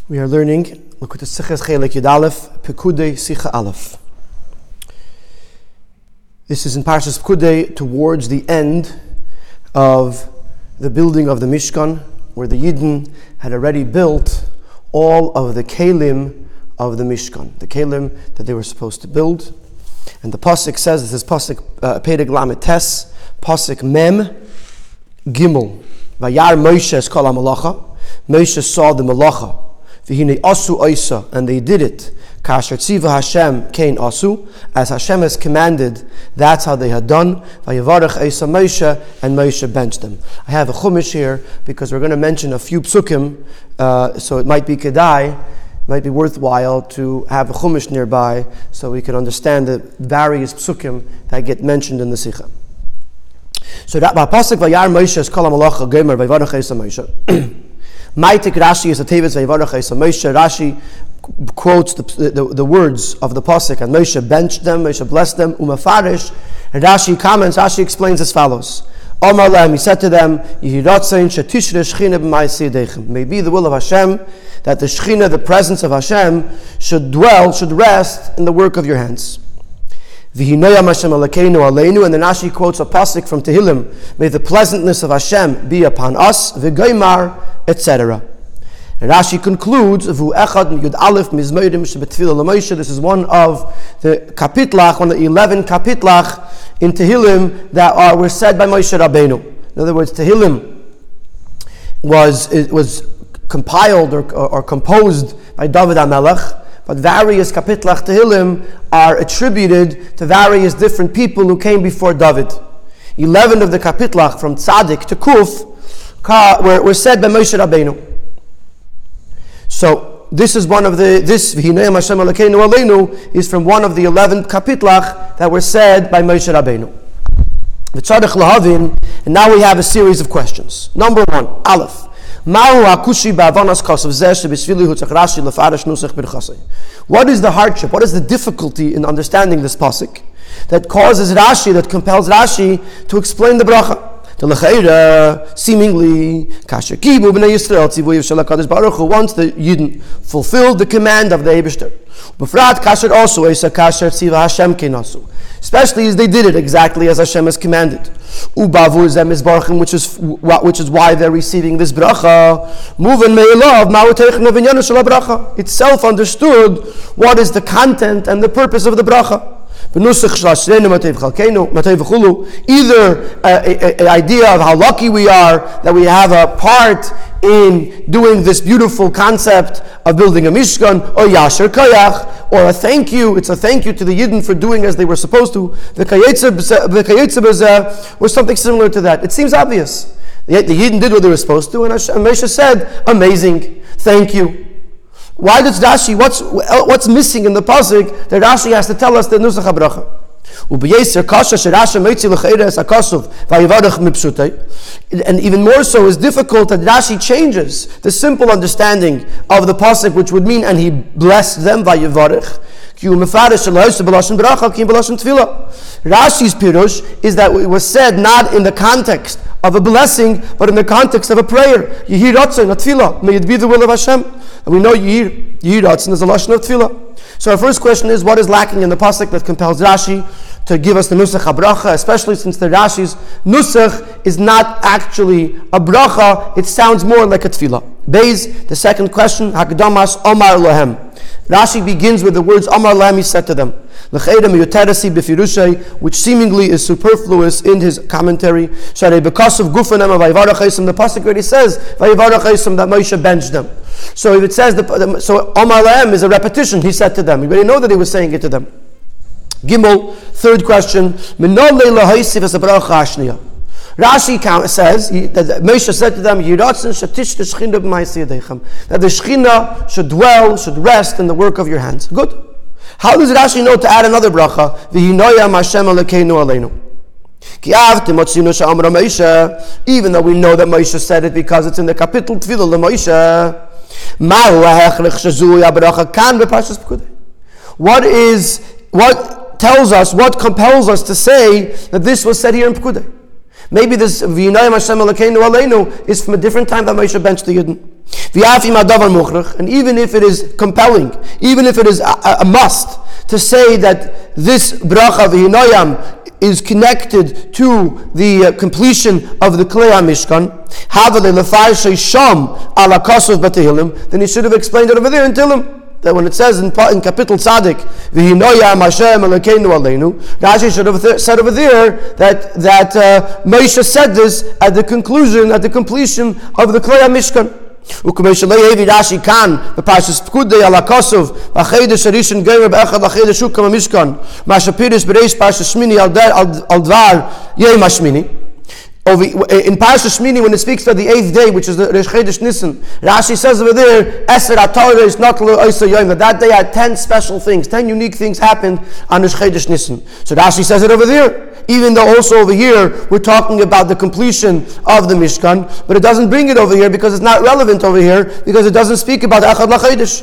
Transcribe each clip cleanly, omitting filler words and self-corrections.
We are learning Likutei Sichos Chelik Yud Aleph, Pekudei Sicha Aleph. This is in Parshas Pekudei towards the end of the building of the Mishkan, where the Yidden had already built all of the Kelim of the Mishkan, the Kelim that they were supposed to build. And the Pasuk says, this is Pasuk Perek Lamed Tes, Pasuk Mem Gimel, Vayar Moshe es kol ha-malacha. Moshe saw the malacha. V'hinei asu oisa, and they did it. Kasher tziva Hashem kein asu, as Hashem has commanded, that's how they had done. Vayevarech oisa Moshe, and Moshe benched them. I have a chumash here because we're going to mention a few psukim, so it might be kedai, might be worthwhile to have a chumash nearby so we can understand the various psukim that get mentioned in the Sikha. So that pasuk Vayar Moshe es kol ha-malacha gomer Vayevarech oisa Moshe. Maitik Rashi is a tevis Vayevarech oisa Moshe. Rashi quotes the words of the pasuk, and Moshe benched them, Moshe blessed them. Umafarish, and Rashi comments. Rashi explains as follows: Omar lehem, he said to them, Yehi ratzain shetishre shechina b'ma'aseh yedechem. May be the will of Hashem that the shechina, the presence of Hashem, should rest in the work of your hands. V'hinoyam Hashem Elokeinu aleinu, and then Rashi quotes a pasuk from Tehillim: May the pleasantness of Hashem be upon us, v'goymar, etc. And Rashi concludes, V'hu echad Yud Aleph mizmorim shebetfilah l'Moshe. This is one of the kapitlach, one of the 11 kapitlach in Tehillim that were said by Moshe Rabbeinu. In other words, Tehillim was compiled or composed by David HaMelech, but various kapitlach Tehillim are attributed to various different people who came before David. 11 of the kapitlach, from Tzadik to Kuf, were said by Moshe Rabbeinu. So this is one of this V'hinei Hashem Elokeinu aleinu is from one of the 11 kapitlach that were said by Moshe Rabbeinu. V'tzarich lahavin, and now we have a series of questions. Number one, Aleph. What is the hardship? What is the difficulty in understanding this pasuk that causes Rashi, that compels Rashi to explain the bracha? The lecheira, seemingly, kasher kibu b'nei Yisrael tzivuy shel HaKadosh Baruch Hu, once the Yidden fulfilled the command of the Eibishter. B'frat kasher also esa kasher tziva Hashem kenasu, especially as they did it exactly as Hashem has commanded. Ubavu zem izbarchim, which is why they're receiving this bracha. Muven me'elav ma'uteichna v'nyanu shel bracha. It's self-understood what is the content and the purpose of the bracha. Either an idea of how lucky we are that we have a part in doing this beautiful concept of building a Mishkan, or Yasher Kayach, or a thank you. It's a thank you to the Yidden for doing as they were supposed to. The Kayetze or something similar to that. It seems obvious. The Yidden did what they were supposed to, and Moshe said, amazing, thank you. Why does Rashi, what's missing in the pasuk that Rashi has to tell us the nusach habracha? And even more so is difficult that Rashi changes the simple understanding of the pasuk, which would mean, and he blessed them vayivarech. Rashi's pirush is that it was said not in the context of a blessing, but in the context of a prayer. Yehi ratzon atfilah, may it be the will of Hashem. And we know Yehi ratzon is a lashon of tefillah. So our first question is, what is lacking in the pasuk that compels Rashi to give us the nusach habracha, especially since the Rashi's nusach is not actually a bracha, it sounds more like a tefillah. Beis, the second question, Hakdamas Omar Lahem. Rashi begins with the words Omar Lahem, he said to them, which seemingly is superfluous in his commentary. Because of Gufanem the pasuk already says that Moshe benched them. So if it says so Omar Lahem is a repetition, he said to them. You already know that he was saying it to them. Gimel, third question. Rashi says that Moshe said to them, that the Shechina should rest in the work of your hands. Good. How does Rashi know to add another bracha? V'hinoyam Hashem Elokeinu aleinu. Even though we know that Moshe said it because it's in the kapitel Tefillah LeMoshe. What compels us to say that this was said here in Pekudei? Maybe this V'yinayim Hashem Elokeinu Aleinu is from a different time that Moshe benched the Yidden. And even if it is compelling, even if it is a must to say that this bracha v'hinoyam is connected to the completion of the Klei HaMishkan, then he should have explained it over there in Tehillim. That when it says in Kapitel Tzadik, V'hinoyam Hashem Elokeinu Aleinu, Rashi should have said over there that Moshe said this at the completion of the Klei HaMishkan. Rashi can b'parshas Pekudei ala Kosov b'chedesh harishon gomer b'echad b'chedesh hukam hamishkan ma'shapirish b'reish parshas Shmini al dvar yom hashmini. In Parshas Shmini, when it speaks about the 8th day, which is the Rosh Chodesh Nisan, Rashi says over there, Eser HaTorah is not l'oisa yom, that day had 10 special things, 10 unique things happened on Rosh Chodesh Nisan. So Rashi says it over there, even though also over here we're talking about the completion of the Mishkan, but it doesn't bring it over here because it's not relevant over here, because it doesn't speak about Echad l'Chodesh.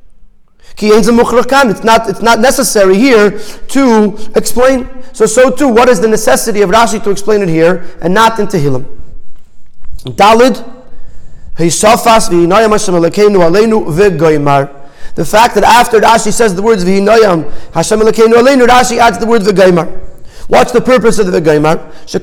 It's not necessary here to explain. So too, what is the necessity of Rashi to explain it here and not in Tehillim? Dalid, the fact that after Rashi says the words V'hinoyam Hashem Elokeinu Aleinu, Rashi adds the word V'goymar. What's the purpose of the V'goymar?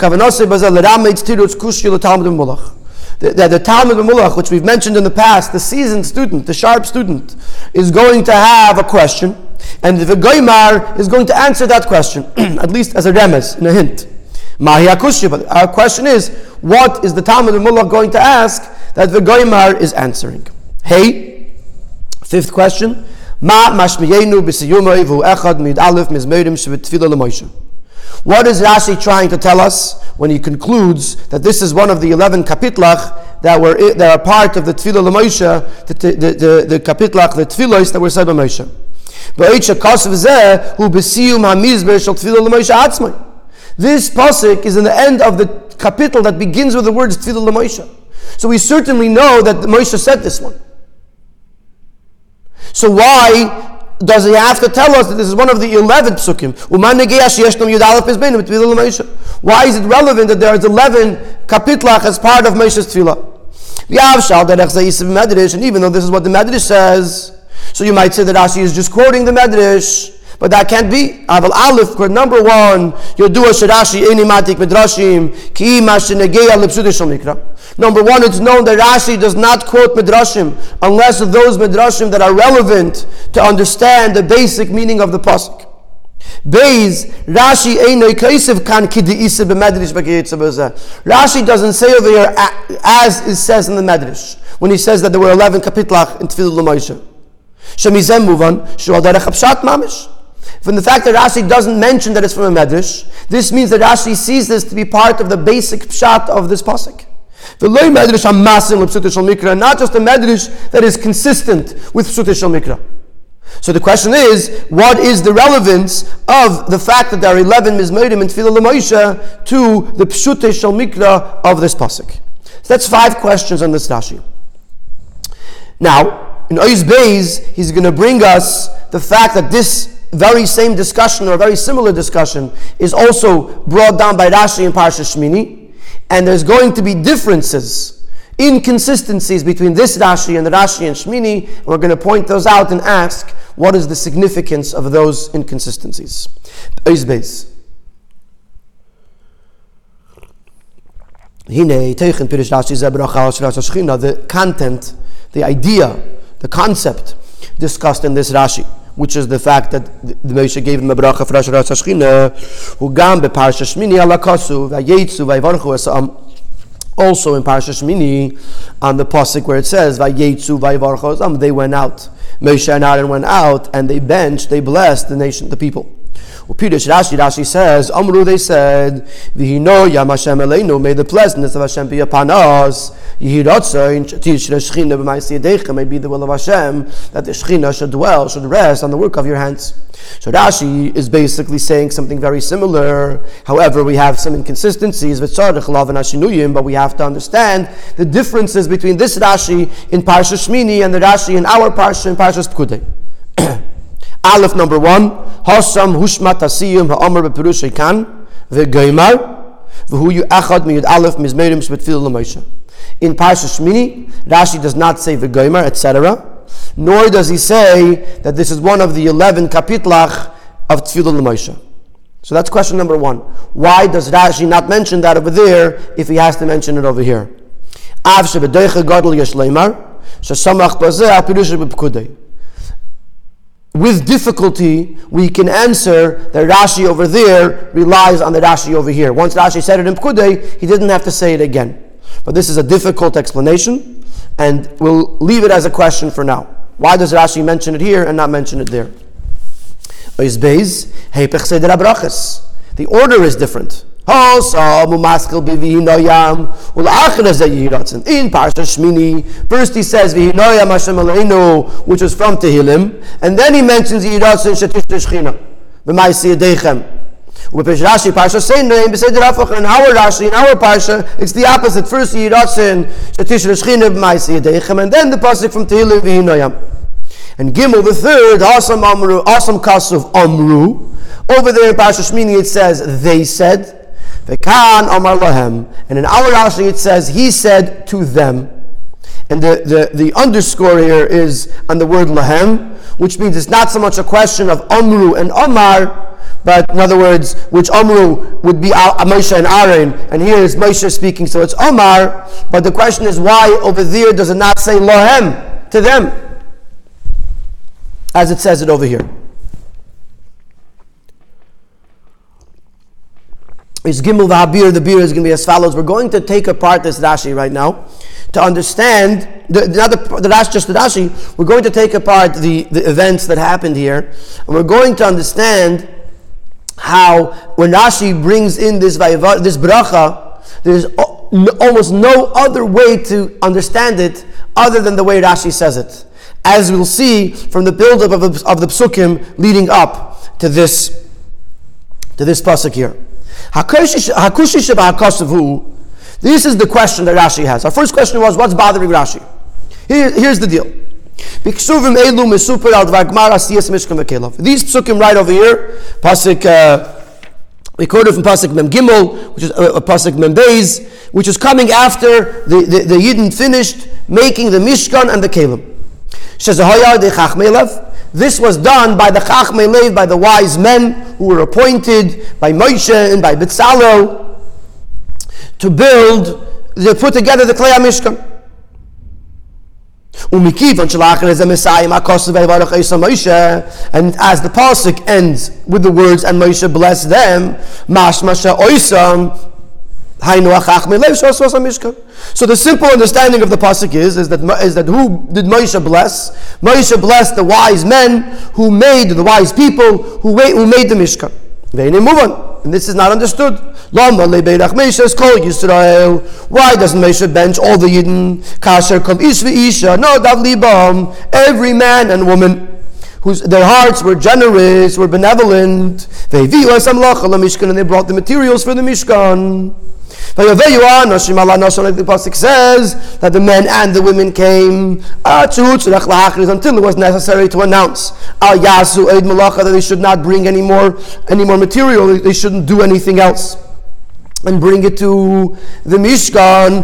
The Talmud B'Mulach, which we've mentioned in the past, the seasoned student, the sharp student, is going to have a question, and the V'goymar is going to answer that question, at least as a remez, in a hint. But our question is, what is the Talmud B'Mulach going to ask that V'goymar is answering? Hey, 5th question. What is Rashi trying to tell us when he concludes that this is one of the 11 kapitlach that are part of the Tefillah L'Moshe, the kapitlach, the tefillos that were said by Moshe? This pasuk is in the end of the kapitel that begins with the words Tefillah L'Moshe. So we certainly know that Moshe said this one. So why does he have to tell us that this is one of the 11 psukim? Why is it relevant that there is 11 kapitlach as part of Moshe's tefillah? And even though this is what the Medrash says, so you might say that Rashi is just quoting the Medrash, but that can't be. Aval Aleph, number 1, Yodua Shirashi Eini Matik Midrashim Ki Ima Shenegeya L'Pshuta Shel Mikra. Number 1, it's known that Rashi does not quote Midrashim unless of those Midrashim that are relevant to understand the basic meaning of the pasuk. Beis, Rashi Einoi Kaisev Kan Kideisa B'Medrash B'Kiyetzav. Rashi doesn't say over here as it says in the Medrash when he says that there were 11 kapitlach in Tefillah L'Moshe. Shemizem Muvan Shual Derech Hapshat Mamish. From the fact that Rashi doesn't mention that it's from a Medrash, this means that Rashi sees this to be part of the basic pshat of this pasuk. Not just a Medrash that is consistent with Pshuta Shel Mikra. So the question is, what is the relevance of the fact that there are 11 Mizmorim in Tefillah L'Moshe to the Pshuta Shel Mikra of this pasuk? So that's 5 questions on this Rashi. Now, in Ois Beis, he's going to bring us the fact that this very same discussion or very similar discussion is also brought down by Rashi in Parshas Shmini, and there's going to be differences, inconsistencies between this Rashi and the Rashi in Shmini, and we're going to point those out and ask what is the significance of those inconsistencies. Ois Beis. The content, the idea, the concept discussed in this Rashi, which is the fact that the Moshe gave him a bracha for Rosh Hashchina, who gam beParsha Shmini ala kasu vayetzu vayvarchu esam. Also in Parsha Shmini, on the pasuk where it says vayetzu vayvarchu esam, they went out. Moshe and Aaron went out and they blessed the nation, the people. Rashi says, Amru, they said, V'hino yam Hashem Elokeinu, may the pleasantness of Hashem be upon us. May be the will of Hashem that the Shechina should rest on the work of your hands. So Rashi is basically saying something very similar. However, we have some inconsistencies, but we have to understand the differences between this Rashi in Parsha Shmini and the Rashi in our Parsha in Parshas Pekudei. Aleph number 1, Hasam Hushmat Asiyim Ha'amar Beperushay Kan V'Goymar V'Hu Yu Achad Miyud Aleph Mizmerim Shbetfil L'Moshe. In Parshas Shmini, Rashi does not say v'gomer, etc. Nor does he say that this is one of the 11 kapitlach of Tefillah L'Moshe. So that's question number one. Why does Rashi not mention that over there if he has to mention it over here? With difficulty, we can answer that Rashi over there relies on the Rashi over here. Once Rashi said it in Pekudei, he didn't have to say it again. But this is a difficult explanation, and we'll leave it as a question for now. Why does Rashi mention it here and not mention it there? The order is different. In Parshas Shmini, first he says V'hinoyam Hashem Eloheinu, which is from Tehillim, and then he mentions Yiratzin Shetish Shechina B'Maaseh Yadechem. With Rashi Parsha Seinay, in our Rashi, in our Parsha, it's the opposite. First Yiratzin Shetish Shechina B'Maaseh Yadechem, and then the pasuk from Tehillim V'hinoyam. And Gimel, the third, Asam Kasuv Amru. Over there in Parshas Shmini it says, they said. Vekan Amar Lahem. And in our Rashi it says, he said to them. And the underscore here is on the word Lahem, which means it's not so much a question of Amru and Amar, but in other words, which Amru would be Moshe and Aaron, and here is Moshe speaking, so it's Amar. But the question is, why over there does it not say Lahem, to them, as it says it over here? Is Gimel v'habir, the beer is going to be as follows. We're going to take apart this Rashi right now to understand, not the Rashi, just the Rashi, we're going to take apart the events that happened here, and we're going to understand how when Rashi brings in this bracha, there's almost no other way to understand it other than the way Rashi says it, as we'll see from the build-up of the psukim leading up to this pasuk here. This is the question that Rashi has. Our first question was, what's bothering Rashi? Here's the deal. These psukim right over here, pasuk, we quoted from pasuk Mem Gimel, which is pasuk Mem Beis, which is coming after the Yidden finished making the Mishkan and the Kelim. This was done by the Chachmei Lev, by the wise men who were appointed by Moshe and by Betzalel to put together the Klei HaMishkan. And as the pasuk ends with the words, and Moshe blessed them, mashmasha oisam. So the simple understanding of the pasuk is that who did Moshe bless? Moshe blessed the wise men who made the wise people who made the Mishkan. And this is not understood. Why doesn't Moshe bench all the Yidden? No, every man and woman their hearts were generous, were benevolent. And they brought the materials for the Mishkan. The pasuk says that the men and the women came until it was necessary to announce that they should not bring any more material. They shouldn't do anything else and bring it to the Mishkan.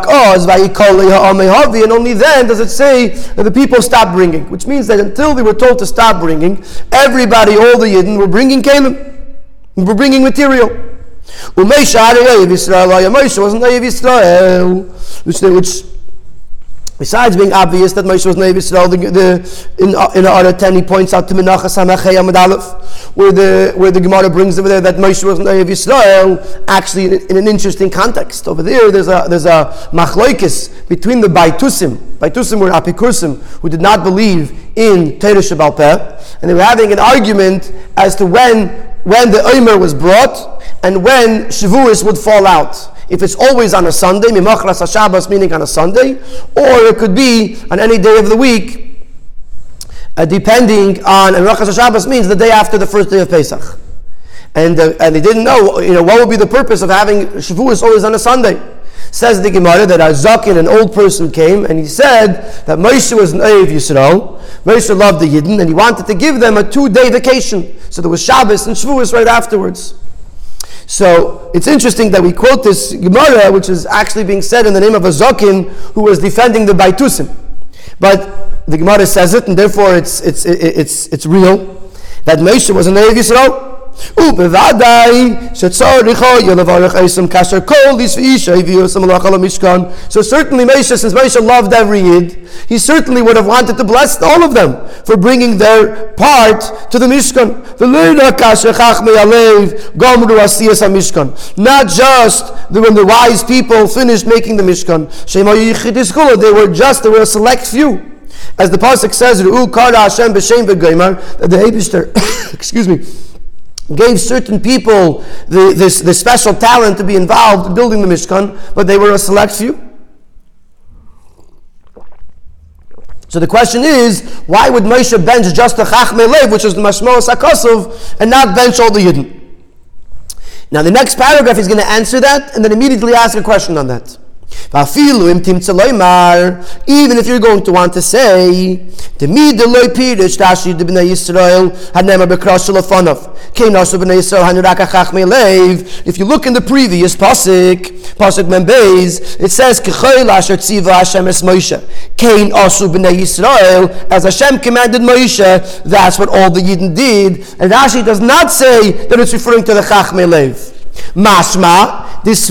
And only then does it say that the people stopped bringing, which means that until they were told to stop bringing, everybody, all the Yidden, were bringing kelim, were bringing material. Moshe wasn't Neiv Yisrael, which besides being obvious that Moshe was Neiv Yisrael, in order 10 he points out to Menachas Hamachei Amud Aleph, where the Gemara brings over there that Moshe was Neiv Yisrael. Actually, in an interesting context over there, there's a machloikis between the Baitusim were Apikursim, who did not believe in Torah Shebal Peh, and they were having an argument as to when the Omer was brought and when Shavuos would fall out. If it's always on a Sunday, Mimachras HaShabbos, meaning on a Sunday, or it could be on any day of the week, depending on, and Mimachras HaShabbos means the day after the first day of Pesach. And they didn't know, what would be the purpose of having Shavuos always on a Sunday. Says the Gemara that a Zakin, an old person, came and he said that Moshe was Neiv Yisrael. Moshe loved the Yidden and he wanted to give them a 2-day vacation. So there was Shabbos and Shavuos right afterwards. So it's interesting that we quote this Gemara, which is actually being said in the name of a Zokin who was defending the Baitusim. But the Gemara says it, and therefore it's real, that Moshe was an Erev Yisrael. So certainly Moshe, since Moshe loved every Yid, he certainly would have wanted to bless all of them for bringing their part to the Mishkan. Not just when the wise people finished making the Mishkan, they were a select few. As the pasuk says, that the Eibishter, excuse me, gave certain people the special talent to be involved in building the Mishkan, but they were a select few. So the question is, why would Moshe bench just the Chachmei Lev, which is the Mashmos HaKosov, and not bench all the Yidden? Now the next paragraph is going to answer that, and then immediately ask a question on that. Even if you're going to want to say, if you look in the previous pasuk Membeis, it says, as Hashem commanded Moshe, that's what all the Yidden did. And Rashi does not say that it's referring to the Chachmei Lev. Mashma, which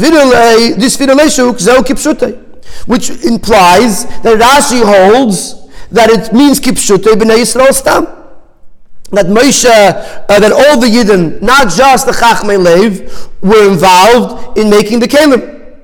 implies that Rashi holds that it means kipshutei b'nei Yisrael stam. That Moshe, that all the Yidden, not just the Chachmei Lev, were involved in making the kelim.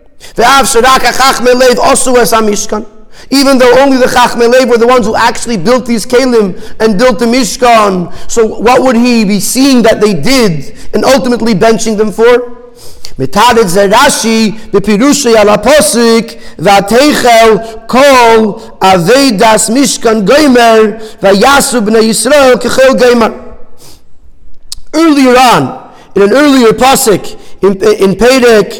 Even though only the Chachmei Lev were the ones who actually built these kelim and built the Mishkan, so what would he be seeing that they did and ultimately benching them for? Mitadet ze Rashi b'pirushi ala posik v'ateichel kol aveidas Mishkan goymer v'yasu b'nei Yisrael kechel goymer. Earlier on, in an earlier pasuk in Perek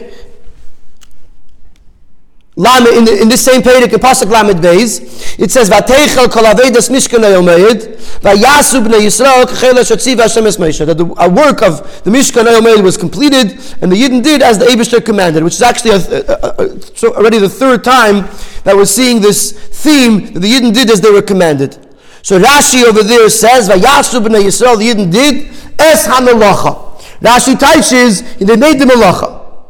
in this same Perek in Pasuk Lamed Beis, it says Vateichel kol aveidas Mishkan hayomed vayasu b'nei Yisrael kechel shatziv Hashem es Moshe. That the work of the Mishkan hayomed was completed, and the Yidden did as the Eibishter commanded, which is actually already the third time that we're seeing this theme that the Yidden did as they were commanded. So Rashi over there says vayasu b'nei Yisrael, the Yidden did es hamelacha. Rashi teaches they made the melacha.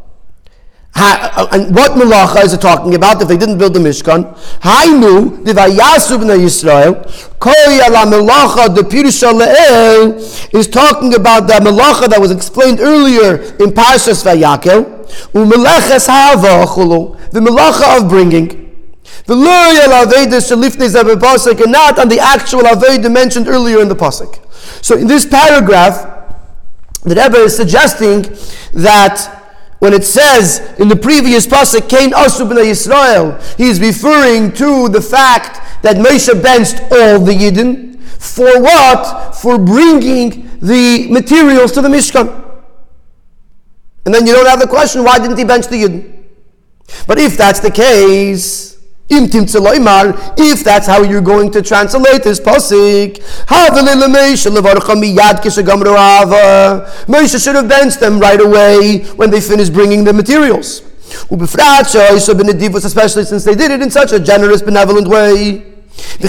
And what melacha is it talking about if they didn't build the Mishkan? Hainu divayasu b'nei Yisrael koya la melacha de pirusha le'el is talking about the melacha that was explained earlier in Parshas Vayakel, umeleches ha'avachulu, the melacha of bringing. The loyal aveda shalifnei zeh pasuk, and not on the actual aveda mentioned earlier in the pasuk. So in this paragraph, the Rebbe is suggesting that when it says in the previous pasuk, Kain asu b'nei Yisrael, he is referring to the fact that Moshe benched all the Yidden. For what? For bringing the materials to the Mishkan. And then you don't have the question, why didn't he bench the Yidden? But if that's the case, if that's how you're going to translate this pasuk, Moshe should have benched them right away when they finished bringing the materials, especially since they did it in such a generous, benevolent way. And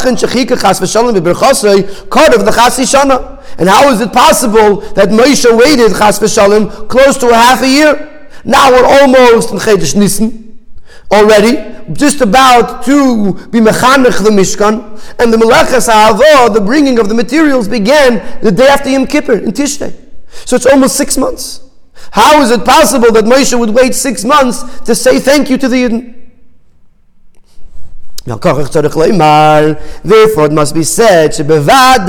how is it possible that Moshe waited chas v'shalom close to a half a year? Now we're almost in Chedesh Nisan already, just about to be mechanech the Mishkan, and the Meleches HaAvah, the bringing of the materials, began the day after Yom Kippur, in Tishrei. So it's almost 6 months. How is it possible that Moshe would wait 6 months to say thank you to the Yidden? Therefore it must be said, certainly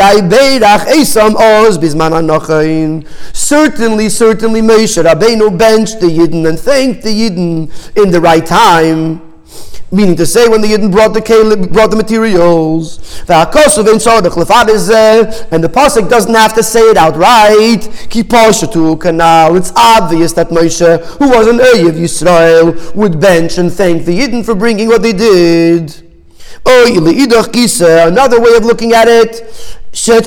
Moshe Rabbeinu benched the Yidden and thanked the Yidden in the right time. Meaning to say, when the Yidden brought the materials, and the pasuk doesn't have to say it outright. It's obvious that Moshe, who was an Erev Yisrael, would bench and thank the Yidden for bringing what they did. Another way of looking at it, that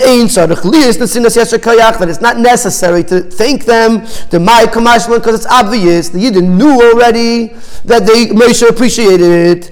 it's not necessary to thank them because it's obvious. The Yidden knew already that Moshe appreciated it.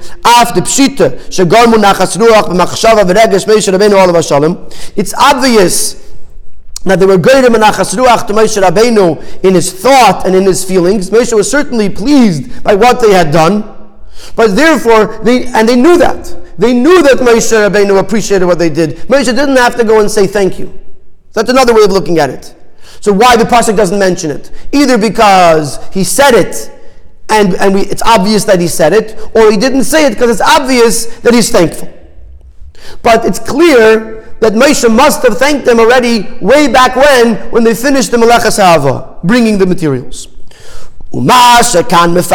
It's obvious that they were greater menachas ruach to Moshe Rabbeinu in his thought and in his feelings. Moshe was certainly pleased by what they had done, but therefore, they knew that. They knew that Moshe Rabbeinu appreciated what they did. Moshe didn't have to go and say thank you. That's another way of looking at it. So why the pasuk doesn't mention it? Either because he said it, and it's obvious that he said it, or he didn't say it because it's obvious that he's thankful. But it's clear that Moshe must have thanked them already way back when they finished the Melechas Ha'ava, bringing the materials. And that's why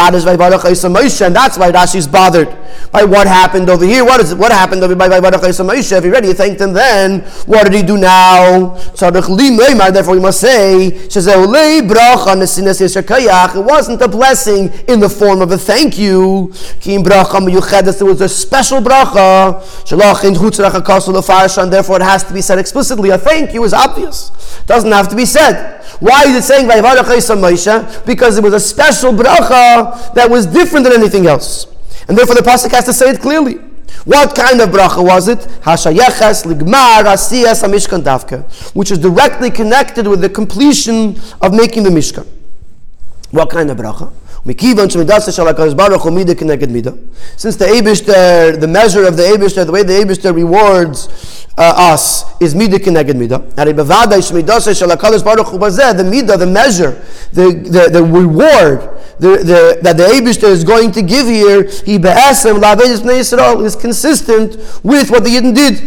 Rashi's bothered by what happened over here. What happened over by Moshe? If he already thanked him then, what did he do now? Therefore we must say, it wasn't a blessing in the form of a thank you. There was a special bracha, and therefore it has to be said explicitly. A thank you is obvious. It doesn't have to be said. Why is it saying Moshe? Because it was a special bracha that was different than anything else. And therefore the pasuk has to say it clearly. What kind of bracha was it? Hashayeches ligmar asiyas hamishkan davka, which is directly connected with the completion of making the Mishkan. What kind of bracha? Since the Eibishter, the measure of the Eibishter, the way the Eibishter rewards us is midah keneged midah. The midah, the measure, the reward that the Eibishter is going to give here, is consistent with what the Yidden did.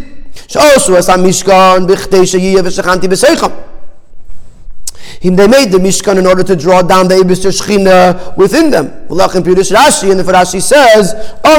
They made the Mishkan in order to draw down the Eibishter Shechina within them. And therefore Rashi says,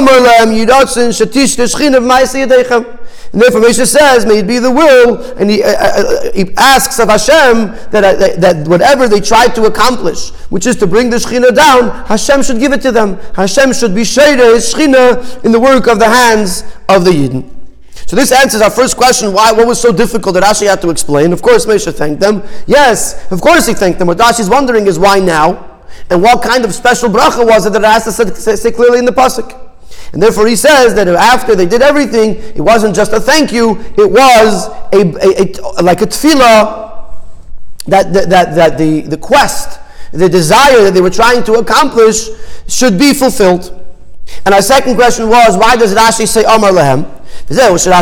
and therefore Moshe says, may it be the will, and he asks of Hashem that whatever they try to accomplish, which is to bring the Shechina down, Hashem should give it to them. Hashem should be Sheireh, his Shechina, in the work of the hands of the Yidden. So this answers our first question, what was so difficult that Rashi had to explain? Of course Moshe thanked them. Yes, of course he thanked them. What Rashi's wondering is why now? And what kind of special bracha was it that it has to say clearly in the pasuk? And therefore he says that after they did everything, it wasn't just a thank you, it was like a tefillah that the quest, the desire that they were trying to accomplish should be fulfilled. And our second question was, why does Rashi say Amar Lahem? The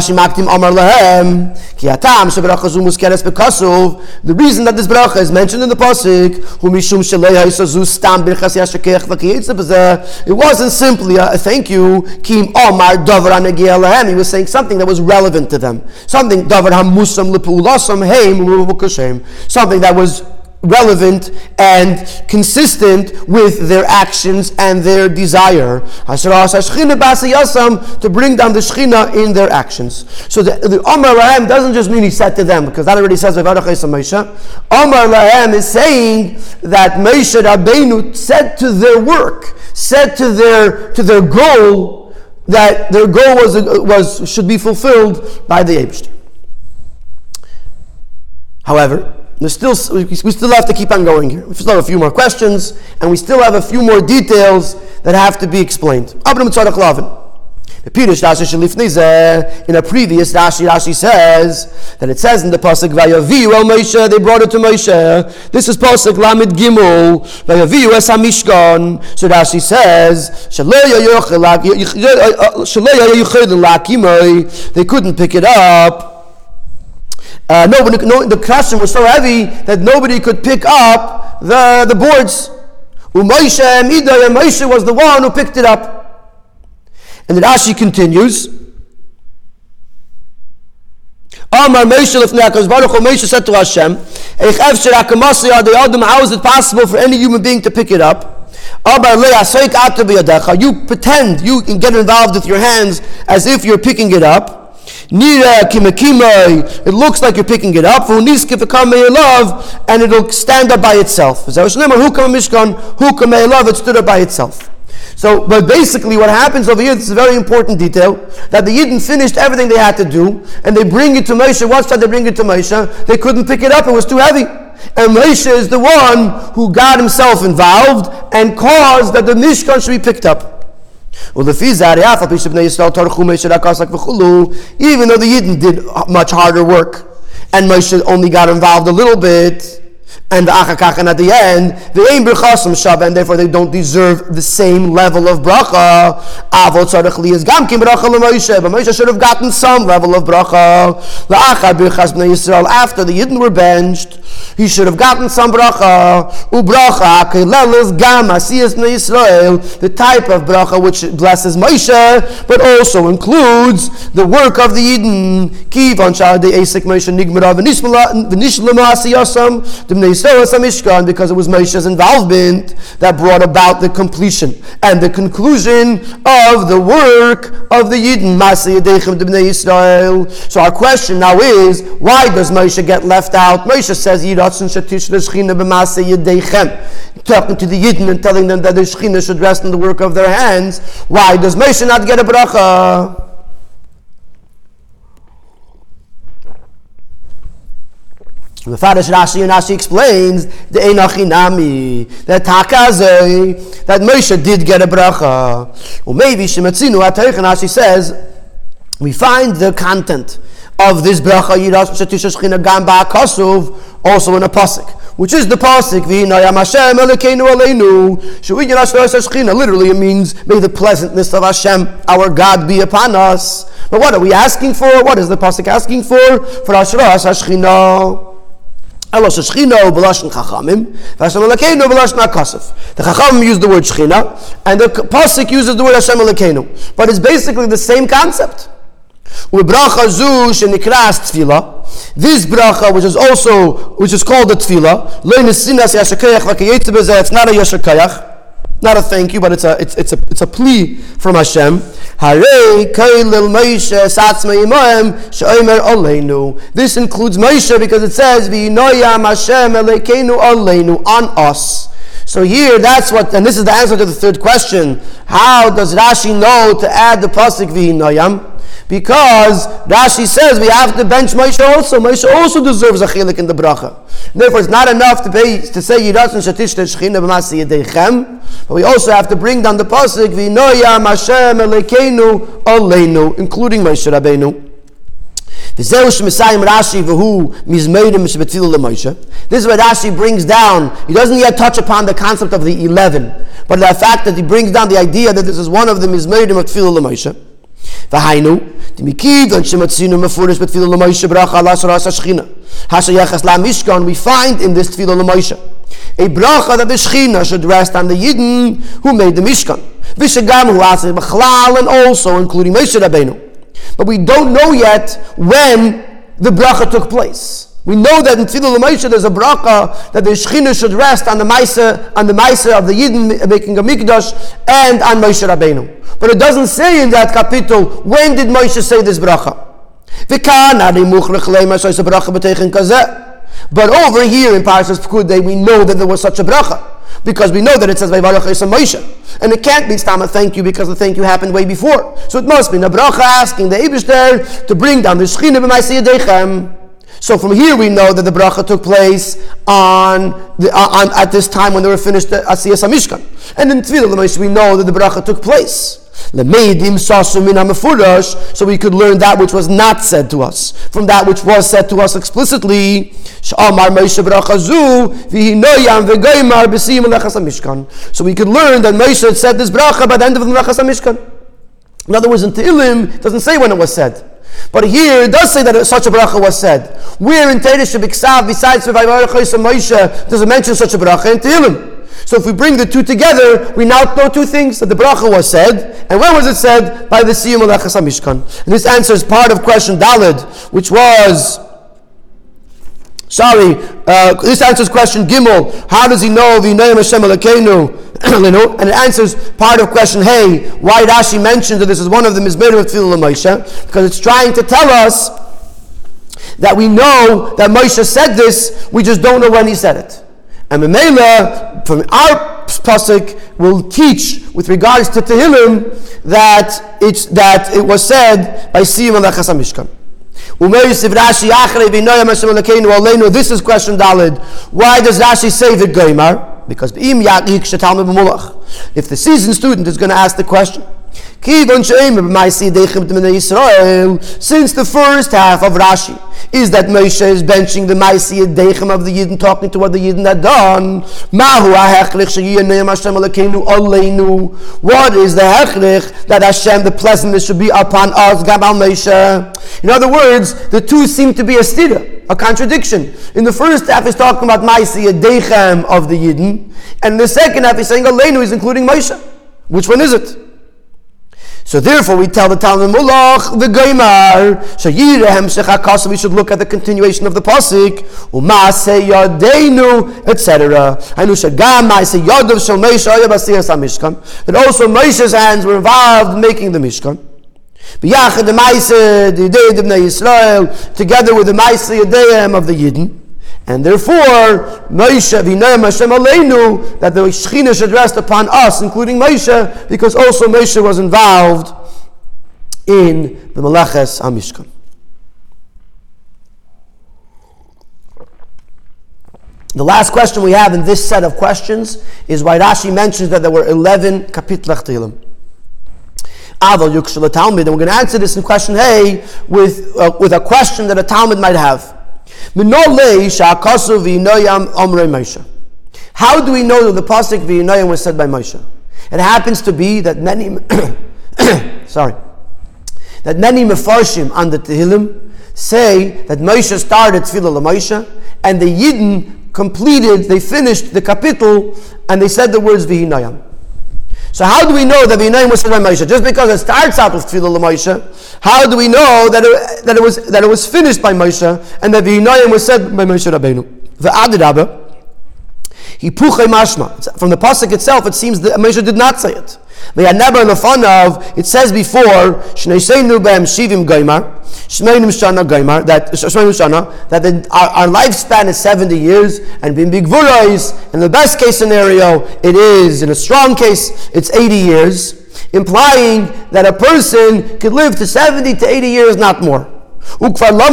reason that this bracha is mentioned in the pasuk, it wasn't simply a thank you. He was saying something that was relevant to them, something that was relevant and consistent with their actions and their desire to bring down the Shechina in their actions. So the Amar Lahem doesn't just mean he said to them, because that already says Amar Lahem is saying that Moshe Rabbeinu said to their work, said to their goal, that their goal should be fulfilled by the Eibishter. However, we still have to keep on going here. We still have a few more questions, and we still have a few more details that have to be explained. In a previous Rashi says that it says in the pasuk Vayaviu el Moshe, they brought it to Moshe. This is pasuk Lamed Gimel Vayaviu es Hamishkan. So Rashi says they couldn't pick it up. The cushion was so heavy that nobody could pick up the boards. Moshe was the one who picked it up. And the Rashi continues. Moshe said to Hashem, how is it possible for any human being to pick it up? You pretend, you can get involved with your hands as if you're picking it up. It looks like you're picking it up, and it'll stand up by itself. It stood up by itself. So, but basically what happens over here, this is a very important detail, that the Yidden finished everything they had to do, and they bring it to Moshe. Once they bring it to Moshe, they couldn't pick it up, it was too heavy. And Moshe is the one who got himself involved and caused that the Mishkan should be picked up. Even though the Yidden did much harder work, and Moshe only got involved a little bit, and the achakach, and at the end, the ein berchasam shav, and therefore they don't deserve the same level of bracha. Avot tzarich li is gam kim bracha leMoshe, but Moshe should have gotten some level of bracha. La'achar birchas bnei Yisrael, after the Yidden were benched, he should have gotten some bracha. Ubracha akelel gam asiyas bnei Yisrael, the type of bracha which blesses Moshe, but also includes the work of the Yidden. Kivan shal de esek Moshe nigmara v'nishlama asiyasam d'bnei Mishkan, because it was Moshe's involvement that brought about the completion and the conclusion of the work of the Yidden. So our question now is, why does Moshe get left out? Moshe says, talking to the Yidden and telling them that the Shechina should rest in the work of their hands. Why does Moshe not get a bracha? The Farish Rashi and Rashi explains the Einachinami, that Takazei, that Moshe did get a bracha. Or maybe Shematzinu Atayich, and Rashi says, we find the content of this bracha Yiras Shetish Shechina Gam Ba'akasuv also in a pasuk, which is the pasuk V'hinayam Hashem Elokeinu Aleinu She'uyin Ashras Shechina. Literally, it means, may the pleasantness of Hashem, our God, be upon us. But what are we asking for? What is the pasuk asking for? For Ashras Shechina. The Chachamim use the word Shechina, and the pasuk uses the word Hashem Elokeinu, but it's basically the same concept. This bracha, which is called the tefillah, it's not a yasher kayach, not a thank you, but it's a plea from Hashem. This includes Moshe because it says V'inoyam Hashem Elokeinu aleinu, on us. So here, that's what, and this is the answer to the third question. How does Rashi know to add the pasuk V'inoyam? Because Rashi says we have to bench Moshe also. Moshe also deserves a chilik in the bracha. Therefore, it's not enough to say Yiratzon Shatish Shechina b'masi Yedechem, but we also have to bring down the pasuk V'inoyam Hashem Elokeinu aleinu, including Moshe Rabbeinu. This is what Rashi brings down. He doesn't yet touch upon the concept of the 11, but the fact that he brings down the idea that this is one of the Mizmeirim of Tefillah l'Moshe. V'hainu, d'mikiv shematzinu mefurish b'tefillah l'Moshe bracha ala saras hashchina hashayachas la'mishkan. We find in this Tefillah l'Moshe a bracha that the Shechina should rest on the Yidden who made the Mishkan, v'shagam hu aseh b'chlal, and also including Moshe Rabbeinu. But we don't know yet when the bracha took place. We know that in Tefillah l'Moshe there's a bracha that the Shechina should rest on the Maisa of the Yidden making a Mikdash and on Moshe Rabbeinu. But it doesn't say in that capital when did Moshe say this bracha. But over here in Parashas Pekudei we know that there was such a bracha, because we know that it says Vayvarach Hashem Moshe, and it can't be Stam a thank you because the thank you happened way before. So it must be a bracha asking the Eibishter to bring down the Shechina b'maaseh yedechem. So from here we know that the bracha took place at this time when they were finished the Asiyas HaMishkan. And in Tefillah l'Moshe we know that the bracha took place. So we could learn that which was not said to us from that which was said to us explicitly. So we could learn that Moshe had said this bracha by the end of the Melachas HaMishkan. In other words, in Tehillim, it doesn't say when it was said. But here it does say that such a bracha was said. Where in Teresh B'Ksav, besides Vayvarach Hashem Moshe, does it mention such a bracha in Tehillim? So if we bring the two together, we now know two things: that the bracha was said, and when was it said? By the Siyum Melachas HaMishkan. And this answers part of question Daled, which was, this answers question Gimel. How does he know V'inoyam Hashem Elokeinu? And it answers part of question Hey, why Rashi mentioned that this is one of the Mizmeirim of Tefillah l'Moshe, because it's trying to tell us that we know that Moshe said this, we just don't know when he said it. And Memela, from our pasuk will teach with regards to Tehillim that it was said by Siyum Melechas HaMishkan. This is question Dalid. Why does Rashi say the Goimar? Because if the seasoned student is going to ask the question, since the first half of Rashi is that Moshe is benching the Maisi Deichem of the Yidden, talking to what the Yidden had done. What is the hechlich that Hashem, the pleasantness, should be upon us, Gabal Moshe? In other words, the two seem to be a stira, a contradiction. In the first half, he's talking about Maisi Deichem of the Yidden, and in the second half, he's saying Aleinu is including Moshe. Which one is it? So therefore, we tell the Talmud Mulach, the Goimar, we should look at the continuation of the pasuk, U'maaseh yadeinu, etc. That also Moshe's hands were involved in making the Mishkan. Together with the Maaseh Yadeim of the Yidden. And therefore, Moshe, V'noyam Hashem Aleinu, that the Shechina should rest upon us, including Moshe, because also Moshe was involved in the Melaches HaMishkan. The last question we have in this set of questions is why Rashi mentions that there were 11 kapitlach Tehillim. Aval Yukshel Talmud, and we're going to answer this in question A with a question that a Talmud might have. How do we know that the pasuk V'yinoyam was said by Moshe? It happens to be that many Mefarshim on the Tehillim say that Moshe started Tfilah LaMoshe, and the Yidden they finished the kapitel, and they said the words V'yinoyam. So how do we know that V'yinoyam was said by Moshe? Just because it starts out with Tfilah LaMoshe, how do we know that it was finished by Moshe and that V'yinoyam was said by Moshe Rabbeinu? V'adirabah, hipuchei mashma. From the pasuk itself, it seems that Moshe did not say it. It says before Shneisenu behem shivim goimar, Shmeinim shana goimar, that our lifespan is 70 years, and being big vurais, in the best case scenario, it is, in a strong case, it's 80 years, implying that a person could live to 70 to 80 years, not more. The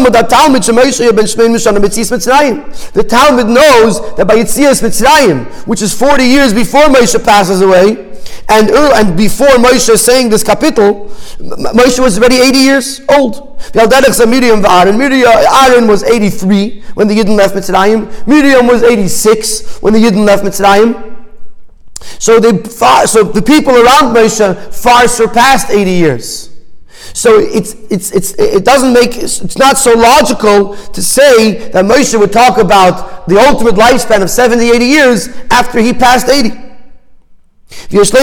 Talmud knows that by Yetzias Mitzrayim, which is 40 years before Moshe passes away, and before Moshe is saying this kapitel, Moshe was already 80 years old. Aaron was 83 when the Yidden left Mitzrayim. Miriam was 86 when the Yidden left Mitzrayim. So the people around Moshe far surpassed 80 years. So it's not so logical to say that Moshe would talk about the ultimate lifespan of 70, 80 years after he passed 80. And this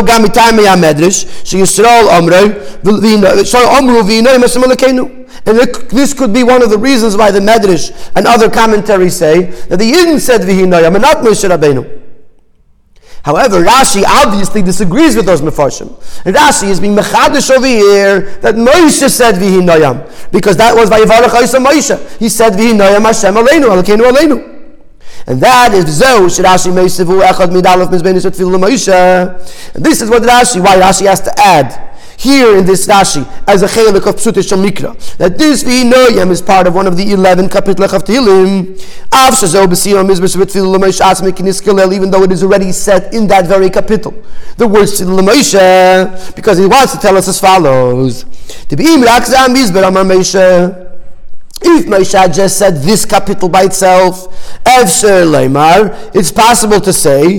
could be one of the reasons why the Medrash and other commentaries say that the Yidden said V'hinayam and not Moshe Rabbeinu. However, Rashi obviously disagrees with those Mefarshim. And Rashi is being mechadish over here that Moshe said V'hinayam, because that was by Yivarach Oisa Moshe. He said V'hinayam Hashem Aleinu, Aleinu Aleinu. And that is Zeu Shirashi Meisivu Echad Midalef Mizbenis Tfilah Moshe. And this is why Rashi has to add here in this Rashi as a chelik of Psutei Shel Mikra that this V'hinayam is part of one of the 11 kapitlach of Tehillim. Av Shazeu B'Siyam Mizbenis Tfilah Moshe Asmei Kinis Kilel, even though it is already said in that very kapitel the words Tfilah Moshe, because he wants to tell us as follows: To be Rak Zam Mizber Amar Moshe. If Moshe had just said this kapitel by itself, it's possible to say,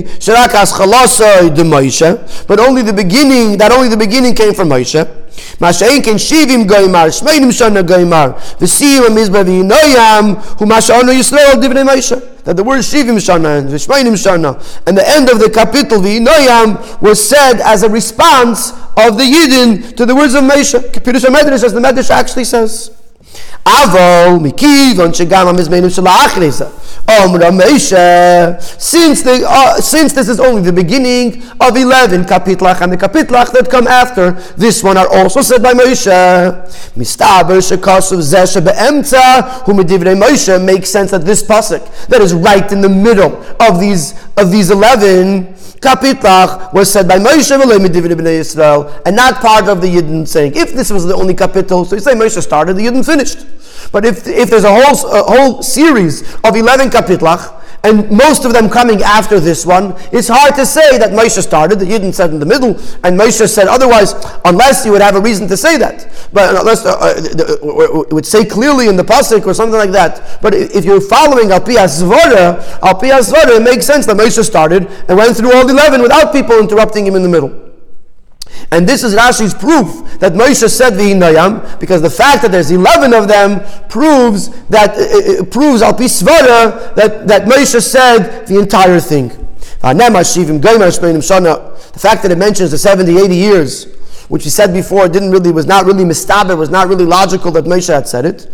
but only the beginning came from Moshe. That the word Shivim Shana and Vishmeinim Shana and the end of the kapitel V'Yinoyam was said as a response of the Yidden to the words of Moshe. Pirush HaMedrash, as the Medrash actually says. Since this is only the beginning of 11 kapitlach, and the kapitlach that come after this one are also said by Moshe. Makes sense that this pasuk that is right in the middle of these 11 kapitlach was said by Moshe Israel, and not part of the Yidden saying. If this was the only kapitel, so you say Moshe started, the Yidden finished. But if there's a whole series of 11 kapitlach, and most of them coming after this one, it's hard to say that Moshe started, the Yidden said in the middle, and Moshe said otherwise, unless you would have a reason to say that. But unless it would say clearly in the pasuk or something like that. But if you're following Al Pi HaSvara, it makes sense that Moshe started and went through all 11 without people interrupting him in the middle. And this is Rashi's proof that Moshe said V'hinayam, because the fact that there's 11 of them proves that Al Pi Svara that Moshe said the entire thing. The fact that it mentions the 70, 80 years, which he said before, was not really mistaber, was not really logical that Moshe had said it.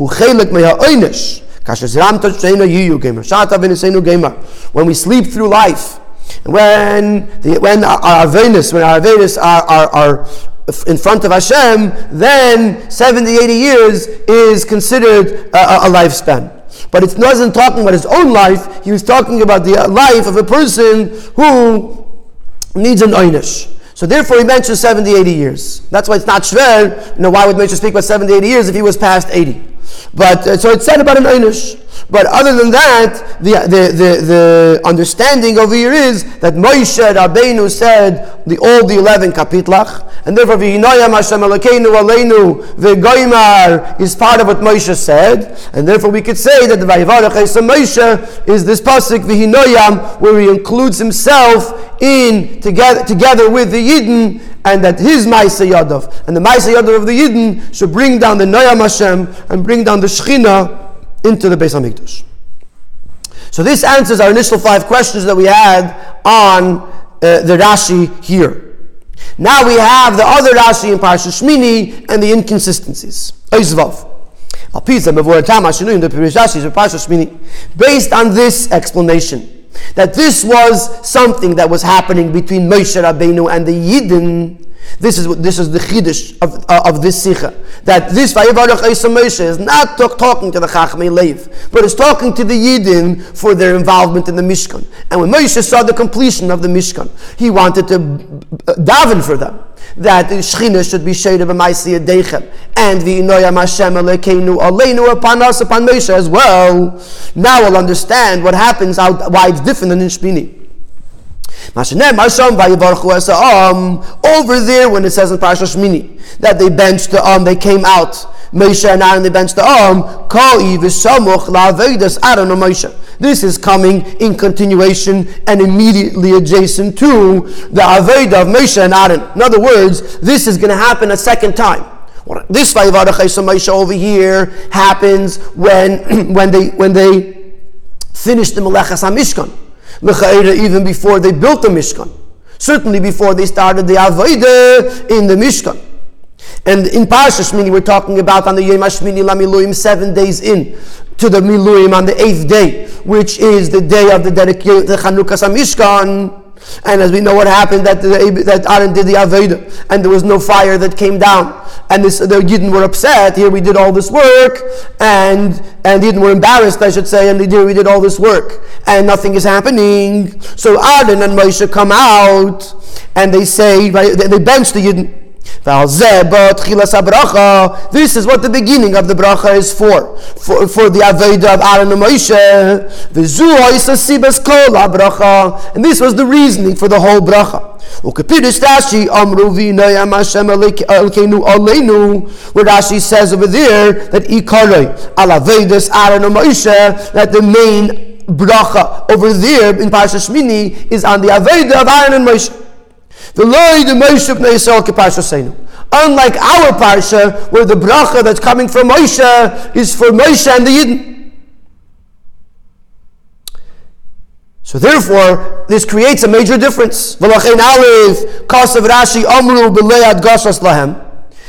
When we sleep through life, when our Avenis are in front of Hashem, then 70, 80 years is considered a lifespan. But it wasn't talking about his own life, he was talking about the life of a person who needs an einish. So therefore he mentions 70, 80 years. That's why it's not shver. Why would Moshe speak about 70, 80 years if he was past 80? But so it's said about an einish. But other than that, the understanding over here is that Moshe Rabbeinu said all the 11 kapitlach, and therefore V'hinayam Hashem Elokeinu Aleinu V'goymar is part of what Moshe said, and therefore we could say that the Vayivarech Eisa Moshe is this pasuk V'hinayam, where he includes himself in together with the Yidden, and that his Ma'aseh Yadav and the Ma'aseh Yadav of the Yidden should bring down the Noyam Hashem and bring down the Shechina into the Beis HaMikdash. So this answers our initial 5 questions that we had on the Rashi here. Now we have the other Rashi in Parashas Shmini and the inconsistencies. Based on this explanation, that this was something that was happening between Moshe Rabbeinu and the Yidden. This is the chiddush of this sikha. That this Vayivarech Eisa Moshe is not talking to the Chachmei Lev, but is talking to the Yidden for their involvement in the Mishkan. And when Moshe saw the completion of the Mishkan, he wanted to daven for them, that the Shechina should be shaded by Ma'aseh Yadechem, and V'hinayam Hashem Elokeinu Aleinu upon Moshe as well. Now we'll understand what happens, why it's different than in Shmini. Over there, when it says in Parashas Shmini that they benched the they came out, Moshe and Aaron, they benched the This is coming in continuation and immediately adjacent to the Aveda of Moshe and Aaron. In other words, this is going to happen a second time. This Vayivarech Eisa Moshe over here happens when they finished the Melechas HaMishkan. Even before they built the Mishkan. Certainly before they started the Avodah in the Mishkan. And in Parashas Shmini, we're talking about on the Yom HaShmini LaMiluim, 7 days in to the Miluim on the 8th day, which is the day of the dedication, the Chanukas HaMishkan. And as we know what happened, that Aaron did the Avodah, and there was no fire that came down. And the Yidden were upset. Here we did all this work, and the Yidden were embarrassed, I should say, and we did all this work, and nothing is happening. So Aaron and Moshe come out, and they say, they bench the Yidden. This is what the beginning of the bracha is for the Avodah of Aaron and Moshe. And this was the reasoning for the whole bracha. Where Rashi says over there that that the main bracha over there in Parashas Shmini is on the Avodah of Aaron and Moshe. Unlike our parsha, where the bracha that's coming from Moshe is for Moshe and the Yidden. So therefore, this creates a major difference. In our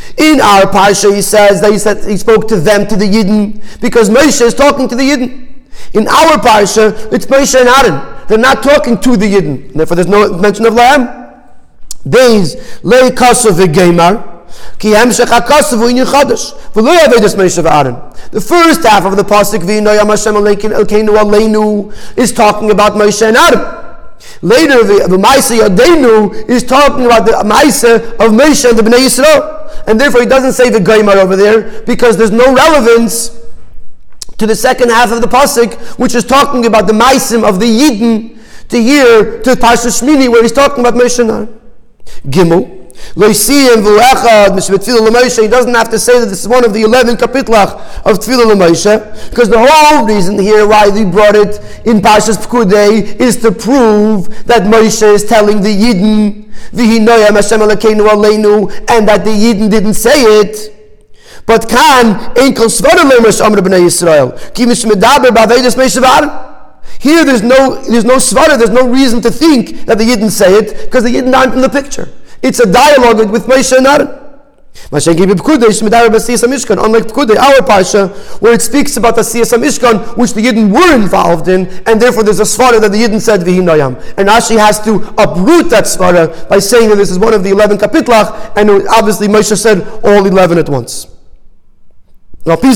parsha, he says that he spoke to them, to the Yidden, because Moshe is talking to the Yidden. In our parsha, it's Moshe and Aaron. They're not talking to the Yidden. And therefore, there's no mention of Lahem. Beis lei kasav v'geimar. The first half of the pasuk is talking about Moshe and Aaron. Later, the Maisa Yadenu is talking about the Maisa of Moshe and the Bnei Yisrael, and therefore he doesn't say the Gaimar over there because there's no relevance to the second half of the pasuk, which is talking about the Maisim of the Yidden to here to Parshas Shmini, where he's talking about Moshe and Aaron. Gimel. He doesn't have to say that this is one of the 11 kapitlach of Tefillah L'Moshe, because the whole reason here why we brought it in Parshas Pekudei is to prove that Moshe is telling the Yidden, and that the Yidden didn't say it. But here there's no svara, there's no reason to think that the Yidden say it, because the Yidden aren't in the picture. It's a dialogue with Moshe and Aaron. Unlike Pekudei, our parsha, where it speaks about the Siyas HaMishkan, which the Yidden were involved in, and therefore there's a svara that the Yidden said V'hinayam. And Rashi has to uproot that svara by saying that this is one of the 11 kapitlach, and obviously Moshe said all 11 at once. And this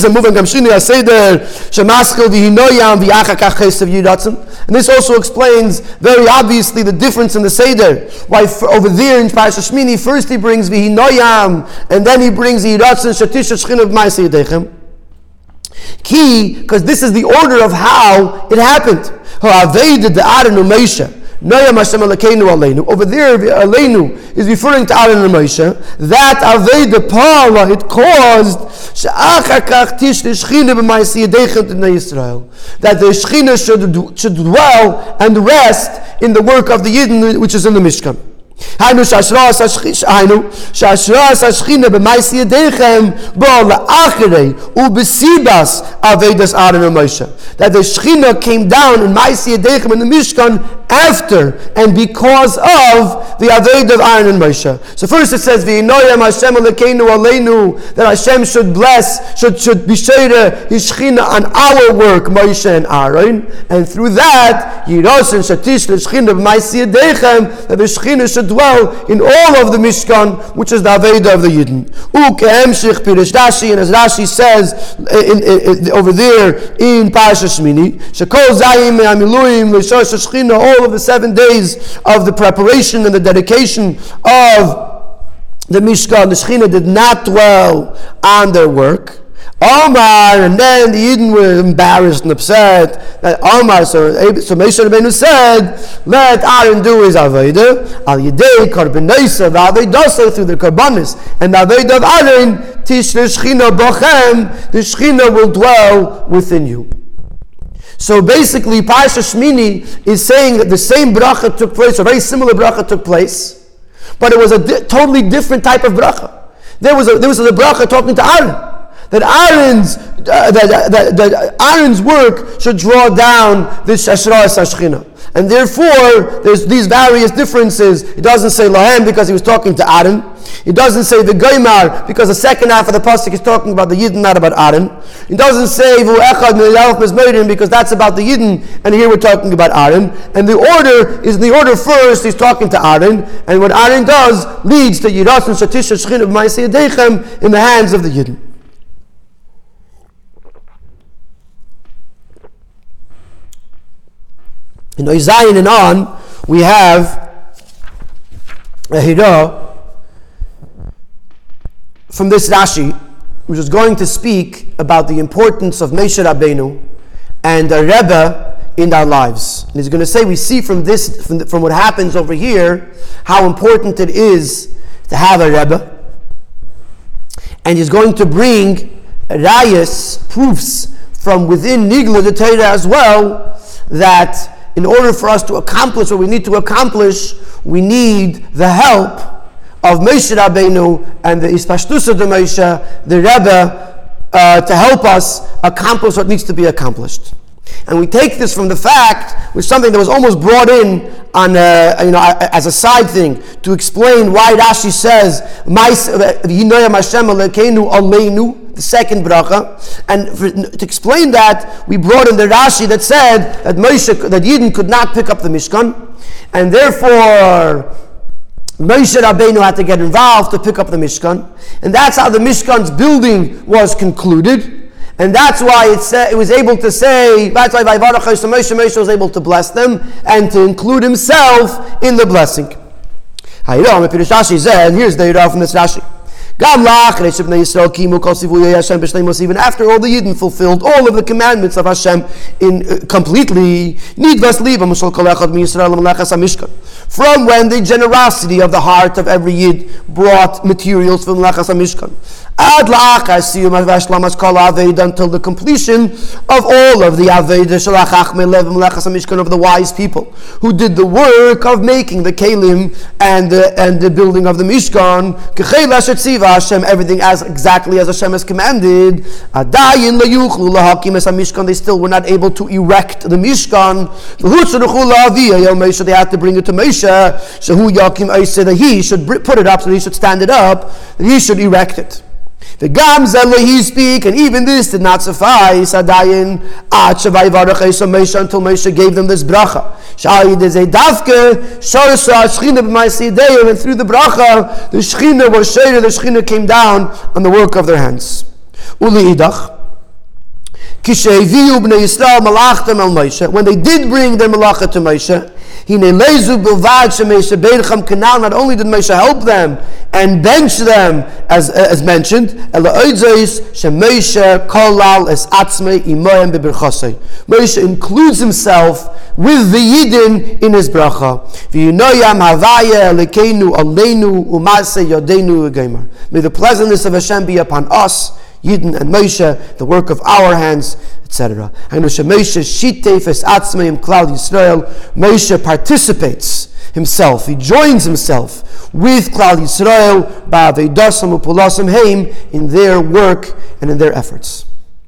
also explains very obviously the difference in the Seder. Why over there in Parashas Shmini, first he brings V'hinoyam, and then he brings Yiratzin Shatish Shechin of Ma'aseh Yedechem. Key, because this is the order of how it happened. Ha'aved the Aaron Moshe. Over there, Aleinu is referring to Aaron and Moshe. That Aveda Pala, it caused that the Shechina should dwell and rest in the work of the Yidden, which is in the Mishkan. That the Shechina came down in Ma'aseh Yedechem in the Mishkan after and because of the Aved of Aaron and Moshe. So first it says V'inoyam Hashem Elokeinu Aleinu, that Hashem should bless, should be Sheireh His Shechina on our work, Moshe and Aaron, and through that Yirosin Shatish L'Shechina B'Ma'aseh Yedechem, that the Shechina should dwell in all of the Mishkan, which is the Aveda of the Yidden. U'ke'emshich Pirish Rashi, and as Rashi says over there in Parashas Shmini, Shekol Zayim Me'amiluim L'Shosh Shechina, all of the 7 days of the preparation and the dedication of the Mishkan, the Shechina did not dwell on their work. Omar, and then the Yidden were embarrassed and upset that Omar, so Moshe Rabbeinu said, let Aaron do his Aveda, al Yidei Karbaneisa, the Avedasa through the Karbanis, and the Aveda of Aaron, Tish Shechina Bochem, the Shechina will dwell within you. So basically, Parashas Shmini is saying that the same bracha took place, a very similar bracha took place, but it was a totally different type of bracha. There was a bracha talking to Aaron, that Aaron's work should draw down this Shashras HaShechina. And therefore, there's these various differences. It doesn't say Lahem because he was talking to Aaron. It doesn't say the Gaimar because the second half of the pasuk is talking about the Yidden, not about Aaron. It doesn't say Vu'echad Me'alef Mezmeirim because that's about the Yidden, and here we're talking about Aaron. And the order is the order first. He's talking to Aaron, and what Aaron does leads to Yiras and Shatish Shechin of Ma'aseh Yedechem in the hands of the Yidden. In Oizayin and on, we have a Hira from this Rashi, which is going to speak about the importance of Moshe Rabbeinu and a Rebbe in our lives. And he's going to say, we see from this, from what happens over here, how important it is to have a Rebbe. And he's going to bring rayas, proofs from within Nigla the Torah as well, that in order for us to accomplish what we need to accomplish, we need the help of Moshe Rabbeinu and the Ispashtusa de Moshe, the Rebbe, to help us accomplish what needs to be accomplished. And we take this from the fact, with something that was almost brought in on as a side thing, to explain why Rashi says, the second bracha. And to explain that, we brought in the Rashi that said that that Yidden could not pick up the Mishkan, and therefore Moshe Rabbeinu had to get involved to pick up the Mishkan. And that's how the Mishkan's building was concluded. And that's why it was able to say, that's why Moshe was able to bless them and to include himself in the blessing. And here's the Yerah from this Rashi. Even after all the Yidden fulfilled all of the commandments of Hashem completely, from when the generosity of the heart of every Yid brought materials from Melachas HaMishkan, until the completion of all of the Aveda of the wise people who did the work of making the Kelim and the building of the Mishkan, Hashem, everything exactly as Hashem has commanded. They still were not able to erect the Mishkan. They had to bring it to Moshe, that he should put it up, so he should stand it up, that he should erect it. The Gamzel he speak, and even this did not suffice. Until Moshe gave them this bracha. And through the bracha, the Shechina was shaded, the Shechina came down on the work of their hands. When they did bring their malacha to Moshe, not only did Moshe help them and bench them, as mentioned, Moshe includes himself with the Yidden in his bracha. May the pleasantness of Hashem be upon us, Yidden and Moshe, the work of our hands, etc. Moshe participates himself, he joins himself with Klal Yisrael in their work and in their efforts.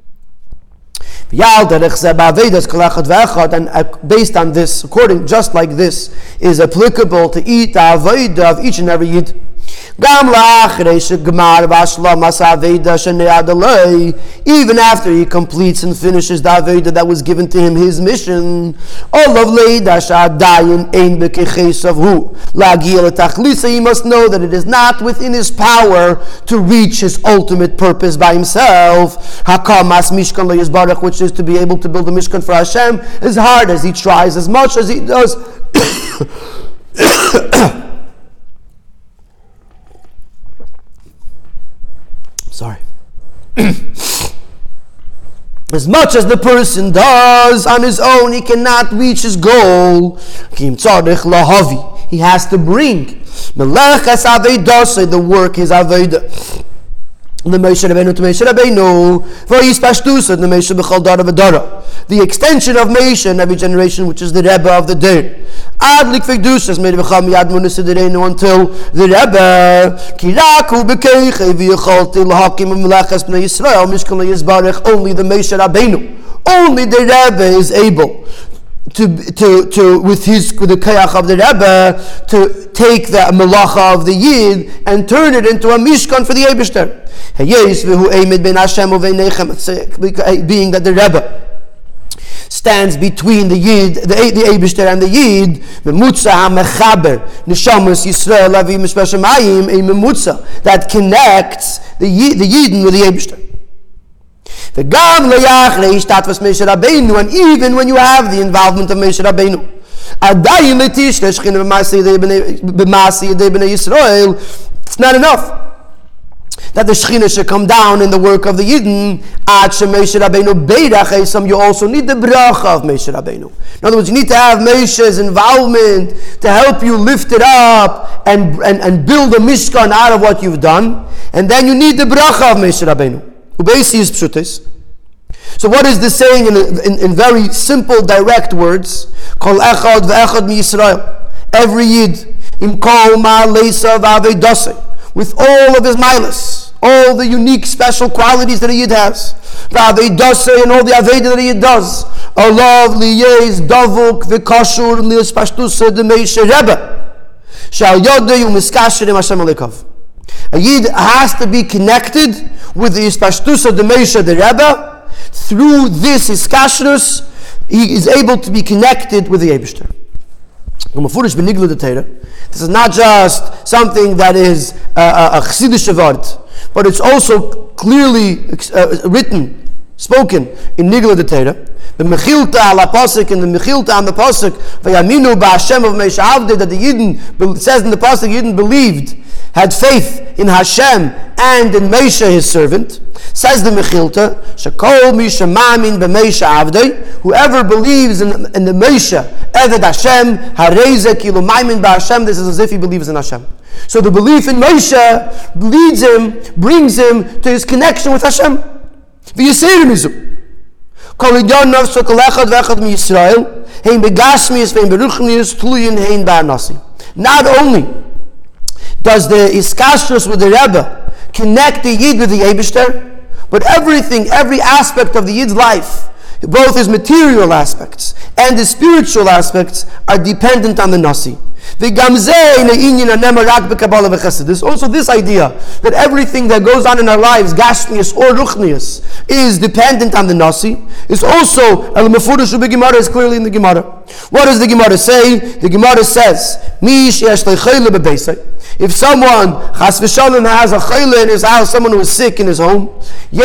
And based on this, just like this, is applicable to each the avodah of each and every Yid. Even after he completes and finishes the avodah that was given to him, his mission, he must know that it is not within his power to reach his ultimate purpose by himself, which is to be able to build a Mishkan for Hashem, as hard as he tries, as much as he does. Sorry. As much as the person does on his own, he cannot reach his goal. He has to bring the work, his avodah. The extension of Moshe in every generation, which is the Rebbe of the day, until the Rebbe, only the Moshe Rabbeinu, only the Rebbe is able to with the kayach of the Rebbe to take the malacha of the Yid and turn it into a Mishkan for the Eibishter. Being that the Rebbe stands between the Yid, the Eibishter and the Yid, that connects the Yidden with the Eibishter. And even when you have the involvement of Moshe Rabbeinu, it's not enough that the Shechina should come down in the work of the Yidden. You also need the bracha of Moshe Rabbeinu. In other words, you need to have Moshe's involvement to help you lift it up and build a Mishkan out of what you've done. And then you need the bracha of Moshe Rabbeinu. So what is this saying in very simple, direct words? Kol echad ve'echad mi Yisrael. Every Yid, im kol ma'aleisa v'avedasei, with all of his milas, all the unique special qualities that a Yid has. v'aveidasei, and all the aveda that he does. Alav liyez davuk v'kashur lias pashtusa d'meisha Rebbe. Shal yodei u'miskasher im Hashem alekav. A Yid has to be connected with the Ispashtusa the Meisha the Rebbe. Through this Iskashrus, he is able to be connected with the Eibishter. This is not just something that is a Chassidish word, but it's also clearly written, spoken in Nigla de Teira. The Mechilta ala Pasuk, and the Mechilta on the Pasuk, Vayaminu ba'Hashem of Meisha Avdei, that the Yidden, it says in the Pasuk, Yidden believed, had faith in Hashem and in Meisha his servant. Says the Mechilta, Shekol Misha Ma'amin b'Meisha Avdei, whoever believes in the Meisha, Eved Hashem, Hareze Kilu Ma'amin b'Hashem, this is as if he believes in Hashem. So the belief in Meisha leads him, brings him to his connection with Hashem. V'yiseiru mizu. Kol idyon nafsho kol echad v'echad miYisrael, hein begashmius v'hen beruchnius, tluyin hein ba'anasi. Not only does the Iskashrus with the Rebbe connect the Yid with the Eibishter, but everything, every aspect of the Yid's life, both his material aspects and his spiritual aspects, are dependent on the Nasi. There's also this idea that everything that goes on in our lives, Gashmius or Ruchnius, is dependent on the Nasi. It's also, is clearly in the Gemara. What does the Gemara say? The Gemara says, if someone, Chas v'Shalom, has a chayla in his house, someone who is sick in his home, he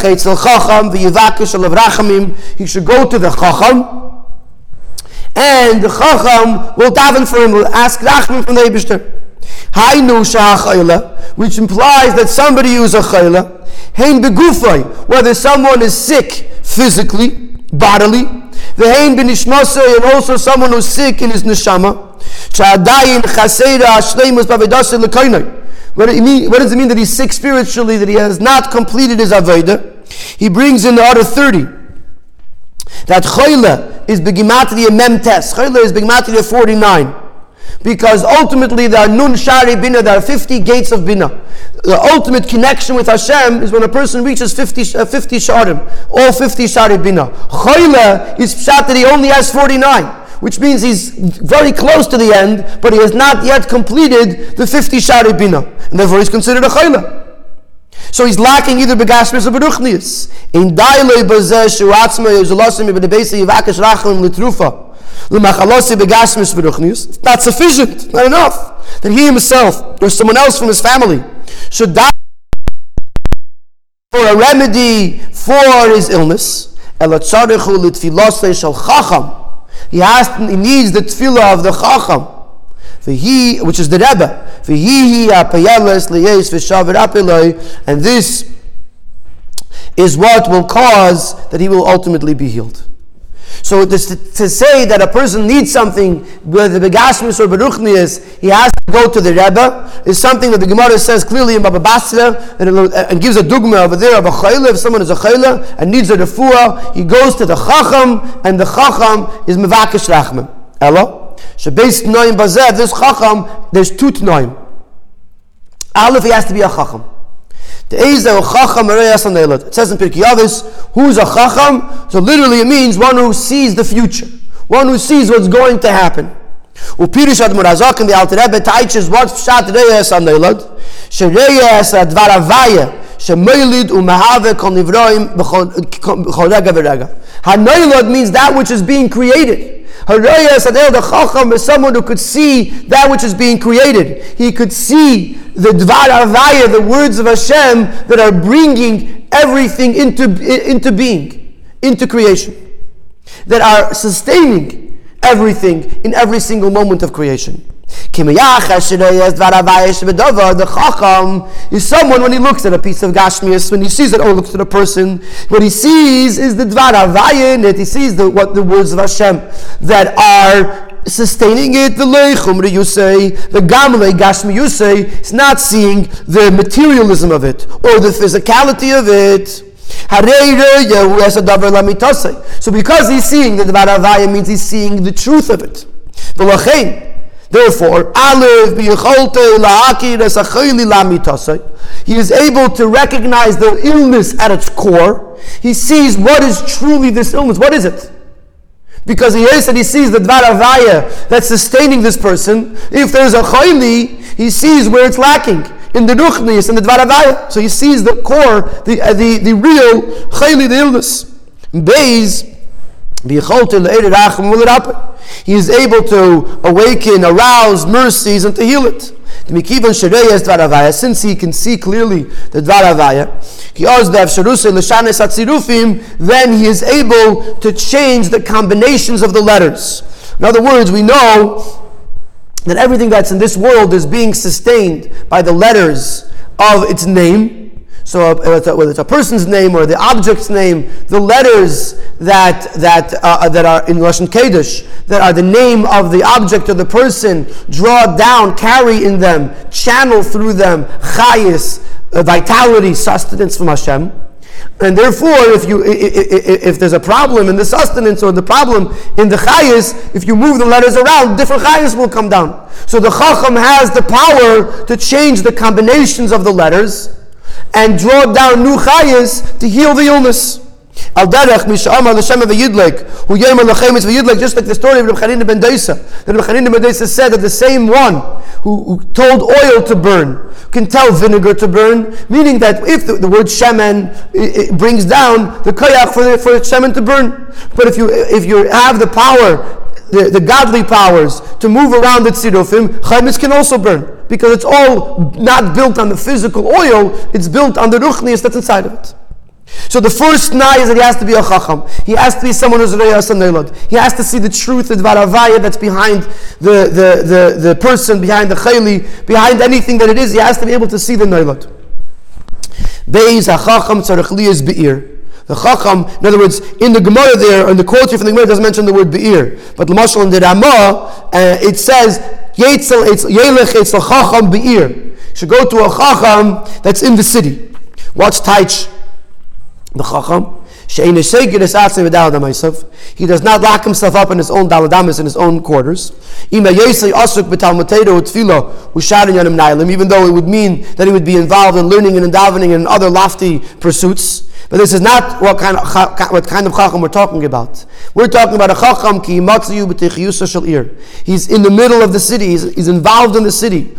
should go to the Chacham, and the Chacham will daven for him, will ask Rachman from the Eibishter. Hainu sha'achayla, which implies that somebody who is a chayla, hein begufay, whether someone is sick physically, bodily, the hein benishmasay, and also someone who is sick in his neshama. Sha'adayin chaseira ashleimus b'avedasei l'kainai. What does it mean that he's sick spiritually, that he has not completed his Aveda? He brings in the other 30. That Chayla is Begimatria Memtes. Chayla is Begimatria 49. Because ultimately there are Nun Shari Bina, there are 50 gates of Bina. The ultimate connection with Hashem is when a person reaches 50 Sharim, all 50 Shari Bina. Chayla is Pshat that he only has 49, which means he's very close to the end, but he has not yet completed the 50 Shari Bina. And therefore he's considered a Chayla. So he's lacking either begashmis or beruchnius. In dailei bazeh shuatzma yezulasim ibedebesi yivakesh rachim litrufa l'machalosi begashmis beruchnius. It's not sufficient, not enough, that he himself or someone else from his family should die for a remedy for his illness. Elatzarichu litfilosei shel chacham. He needs the tefillah of the chacham, which is the Rebbe. And this is what will cause that he will ultimately be healed. So to say that a person needs something, whether begashmis or beruchnius, he has to go to the Rebbe, is something that the Gemara says clearly in Baba Basra, and gives a dugma over there of a chayla. If someone is a chayla and needs a refuah, he goes to the chacham, and the chacham is mevakesh rachman. Ella? So based Tnoim Bazeh, this Chacham, there's two Tnoim. Aleph, he has to be a Chacham. The Eiza Chacham Areyas Anelad. It says in Pirkei Avos, who's a Chacham? So literally it means one who sees the future, one who sees what's going to happen. Upirish Admor Hazak and the Alter Rebbe teaches what's Pshat Reyas Anelad. Shereyas Advar Avaya. Shemeilid Umahave Kol Nivroim B'chol Rega V'Rega. Hanoilad means that which is being created. Haraya Sadeh, the Chacham, is someone who could see that which is being created. He could see the Dvar Avaya, the words of Hashem that are bringing everything into being, into creation, that are sustaining everything in every single moment of creation. The Chacham is someone, when he looks at a piece of Gashmias, when he sees it, looks at a person, what he sees is the Dvar Avaya in it. He sees the words of Hashem that are sustaining it. The Leichumri you say, the Gamle Gashmi you say, is not seeing the materialism of it or the physicality of it. So because he's seeing the Dvar Avaya, means he's seeing the truth of it. Therefore, he is able to recognize the illness at its core. He sees what is truly this illness. What is it? Because he said he sees the Dvar Havaya that's sustaining this person. If there's a chayli, he sees where it's lacking. In the ruchnis, in the Dvar Havaya. So he sees the core, the real chayli, the illness. Beis, he is able to awaken, arouse mercies and to heal it. Since he can see clearly the Dvar Havaya, then he is able to change the combinations of the letters. In other words, we know that everything that's in this world is being sustained by the letters of its name. So whether it's a person's name or the object's name, the letters that are in Lashon Kodesh, that are the name of the object or the person, draw down, carry in them, channel through them, chayis, vitality, sustenance from Hashem. And therefore, if there's a problem in the sustenance or the problem in the chayis, if you move the letters around, different chayis will come down. So the chacham has the power to change the combinations of the letters and draw down new chayis to heal the illness. Al derech mish'amar l'shem v'yidlek hu yom l'chemes v'yidlek, just like the story of Reb Chanina ben Dosa. That Reb Chanina ben Dosa said that the same one who told oil to burn can tell vinegar to burn, meaning that if the word shemen it brings down the koyach for shemen to burn. But if you have the power, the godly powers to move around the tzirufim, chaymis can also burn, because it's all not built on the physical oil, it's built on the ruchnius that's inside of it. So the first nai is that he has to be a chacham. He has to be someone who's reyas and neilad. He has to see the truth, the Dvar Havaya that's behind the person, behind the chayli, behind anything that it is. He has to be able to see the neilad. Beis ha-chacham tzarech liyas be'ir. The chacham, in other words, in the Gemara there, in the quote here from the Gemara, it doesn't mention the word be'ir. But l'mashal in the Ramah, it says, yelech etzel chacham be'ir. You should go to a chacham that's in the city. What's taich? The chacham, he does not lock himself up in his own daladamis, in his own quarters. Even though it would mean that he would be involved in learning and in davening and other lofty pursuits. But this is not what kind of chacham we're talking about. We're talking about a chacham ki yimatzu b'techiyusa shel ir. He's in the middle of the city. He's involved in the city.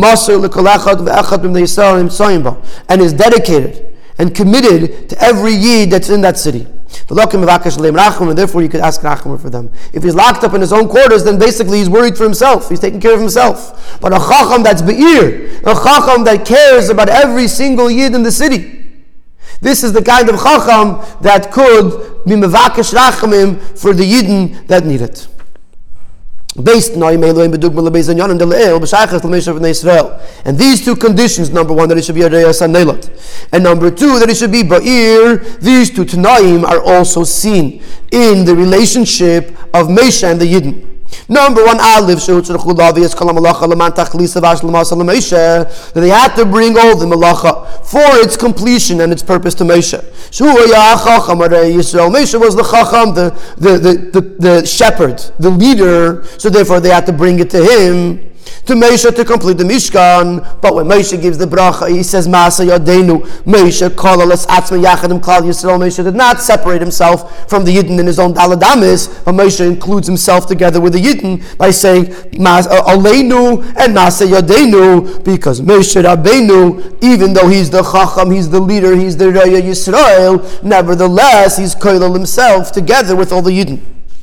And is dedicated and committed to every yid that's in that city. And therefore you could ask racham for them. If he's locked up in his own quarters, then basically he's worried for himself. He's taking care of himself. But a chacham that's be'ir, a chacham that cares about every single yid in the city, this is the kind of chacham that could be mevakesh rachamim for the yidden that need it. And these two conditions, number one, that it should be a reyas and neilat, and number two, that it should be ba'ir, these two tanaim are also seen in the relationship of Moshe and the Yidden. Number one, that they had to bring all the malacha for its completion and its purpose to Moshe. Moshe was the chacham, the shepherd, the leader, so therefore they had to bring it to him, to Moshe, to complete the Mishkan. But when Moshe gives the bracha, he says, Ma'aseh Yadeinu, Moshe kolalas atzma yachadim klal Yisrael. Moshe did not separate himself from the Yidden in his own daladamis, but Moshe includes himself together with the Yidden by saying, Aleinu and Ma'aseh Yadeinu, because Moshe Rabbeinu, even though he's the Chacham, he's the leader, he's the Raya Yisrael, nevertheless, he's kolal himself together with all the Yidden.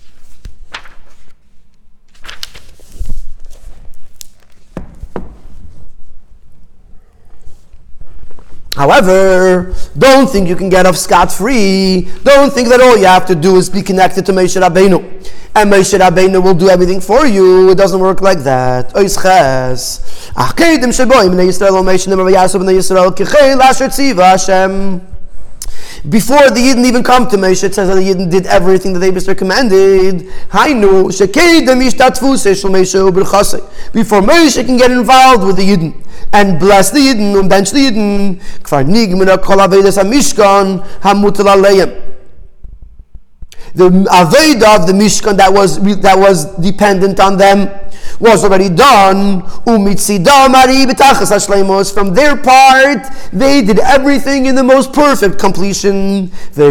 However, don't think you can get off scot-free. Don't think that all you have to do is be connected to Moshe Rabbeinu, and Moshe Rabbeinu will do everything for you. It doesn't work like that. Before the Yidden even come to Moshe, it says that the Yidden did everything that the Eibusher commanded. Before Moshe can get involved with the Yidden and bless the Yidden and bench the Yidden, the Aveda of the Mishkan that was dependent on them was already done. From their part, they did everything in the most perfect completion.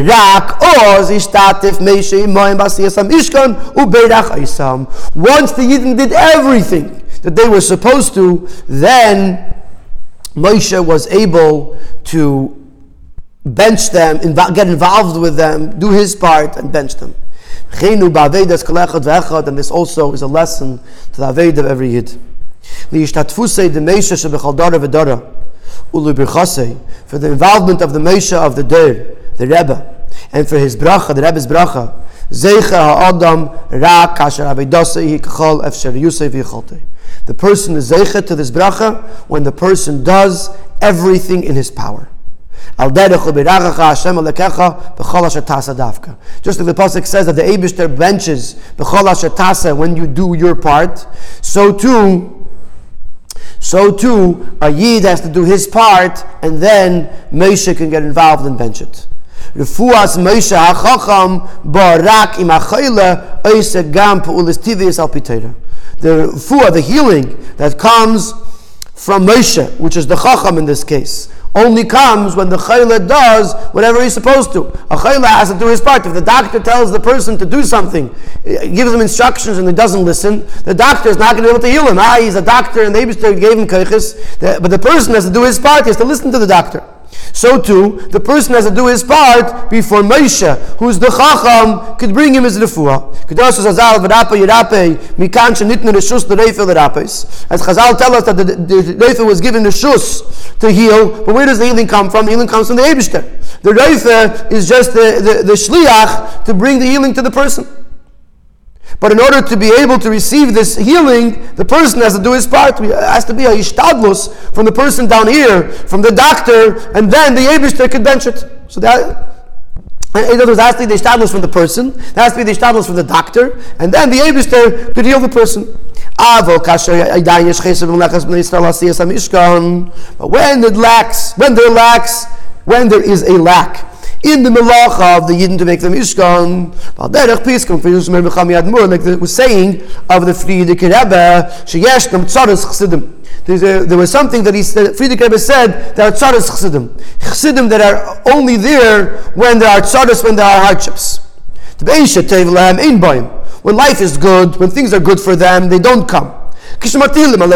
Once the Yidden did everything that they were supposed to, then Moshe was able to bench them, get involved with them, do his part, and bench them. And this also is a lesson to the Aved of every Yid. For the involvement of the Moshe of the Deir, the Rebbe, and for his bracha, the Rebbe's bracha, the person is zeicha to this bracha when the person does everything in his power. Just like the pasuk says that the Eibishter benches when you do your part, so too a Yid has to do his part, and then Moshe can get involved and bench it. Refuas Moshe HaChacham Barak im Achayla Oise Gam Peulis Tivius Al Piteira. The refuah, the healing that comes from Moshe, which is the Chacham in this case, only comes when the Chayla does whatever he's supposed to. A Chayla has to do his part. If the doctor tells the person to do something, gives him instructions and he doesn't listen, the doctor is not going to be able to heal him. He's a doctor and the Eibishter gave him kaiches, but the person has to do his part. He has to listen to the doctor. So too, the person has to do his part before Moshe, who's the Chacham, could bring him his refuah. As Chazal tell us that the Reifa was given the shus to heal, but where does the healing come from? The healing comes from the Eibishter. The Reifa is just the shliach to bring the healing to the person. But in order to be able to receive this healing, the person has to do his part. It has to be a ishtadlus from the person down here, from the doctor, and then the Eibishter could bench it. So that it has to be the ishtadlus from the person, there has to be the ishtadlus from the doctor, and then the Eibishter could heal the person. But when there is a lack in the melacha of the Yidden to make the Mishkan, like it was saying of the Frierdiker Rebbe, there was something that Frierdiker Rebbe said, there are tzaras chesidim that are only there when there are tzaras, when there are hardships. When life is good, when things are good for them, they don't come. When we give them a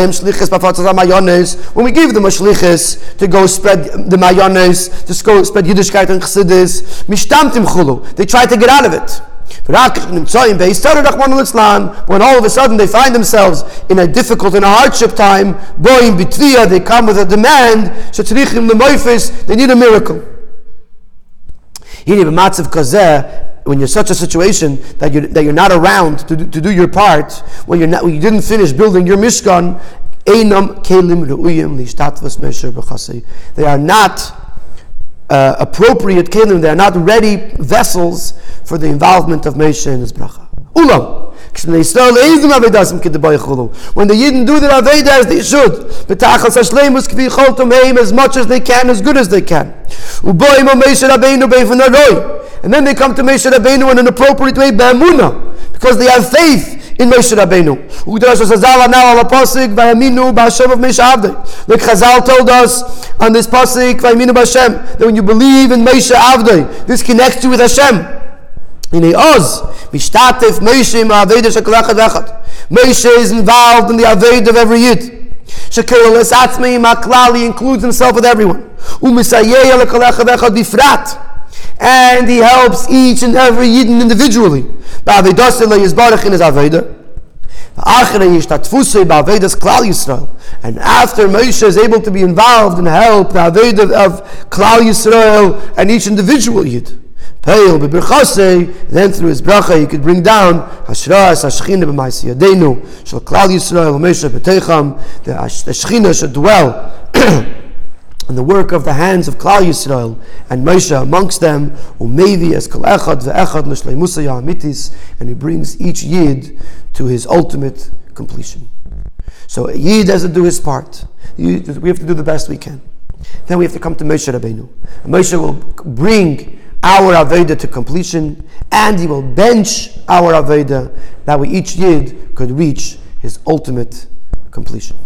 shlichus to go spread the mayones, to go spread Yiddishkeit and Chassidus, they try to get out of it. When all of a sudden they find themselves in a difficult and a hardship time, they come with a demand, they need a miracle. When you're such a situation that you're not around to do your part, when you didn't finish building your Mishkan, they are not appropriate kelim, they are not ready vessels for the involvement of Moshe in his bracha. When the Yidden do their Aveda as they should, as much as they can, as good as they can. And then they come to Moshe Rabbeinu in an appropriate way, because they have faith in Moshe Rabbeinu. Like Chazal told us on this pasuk, that when you believe in Moshe Avdei, this connects you with Hashem. Moshe is involved in the Aved of every Yid. He includes himself with everyone. And he helps each and every Yidden individually. In his and after Moshe is able to be involved and help the Aved of Klal Yisrael and each individual Yid, then through his bracha he could bring down Hashras Hashchina b'Ma'aseh Yadeinu Shel Klal Yisrael Moshe B'Teicham. The Shechina should dwell in the work of the hands of Klal Yisrael and Moshe amongst them. Umevi es kol echad ve'echad l'shleimusa ya'amitis, and he brings each Yid to his ultimate completion. So a Yid has to do his part. We have to do the best we can. Then we have to come to Moshe Rabbeinu. Moshe will bring our Aveda to completion, and he will bench our Aveda, that we each Yid could reach his ultimate completion.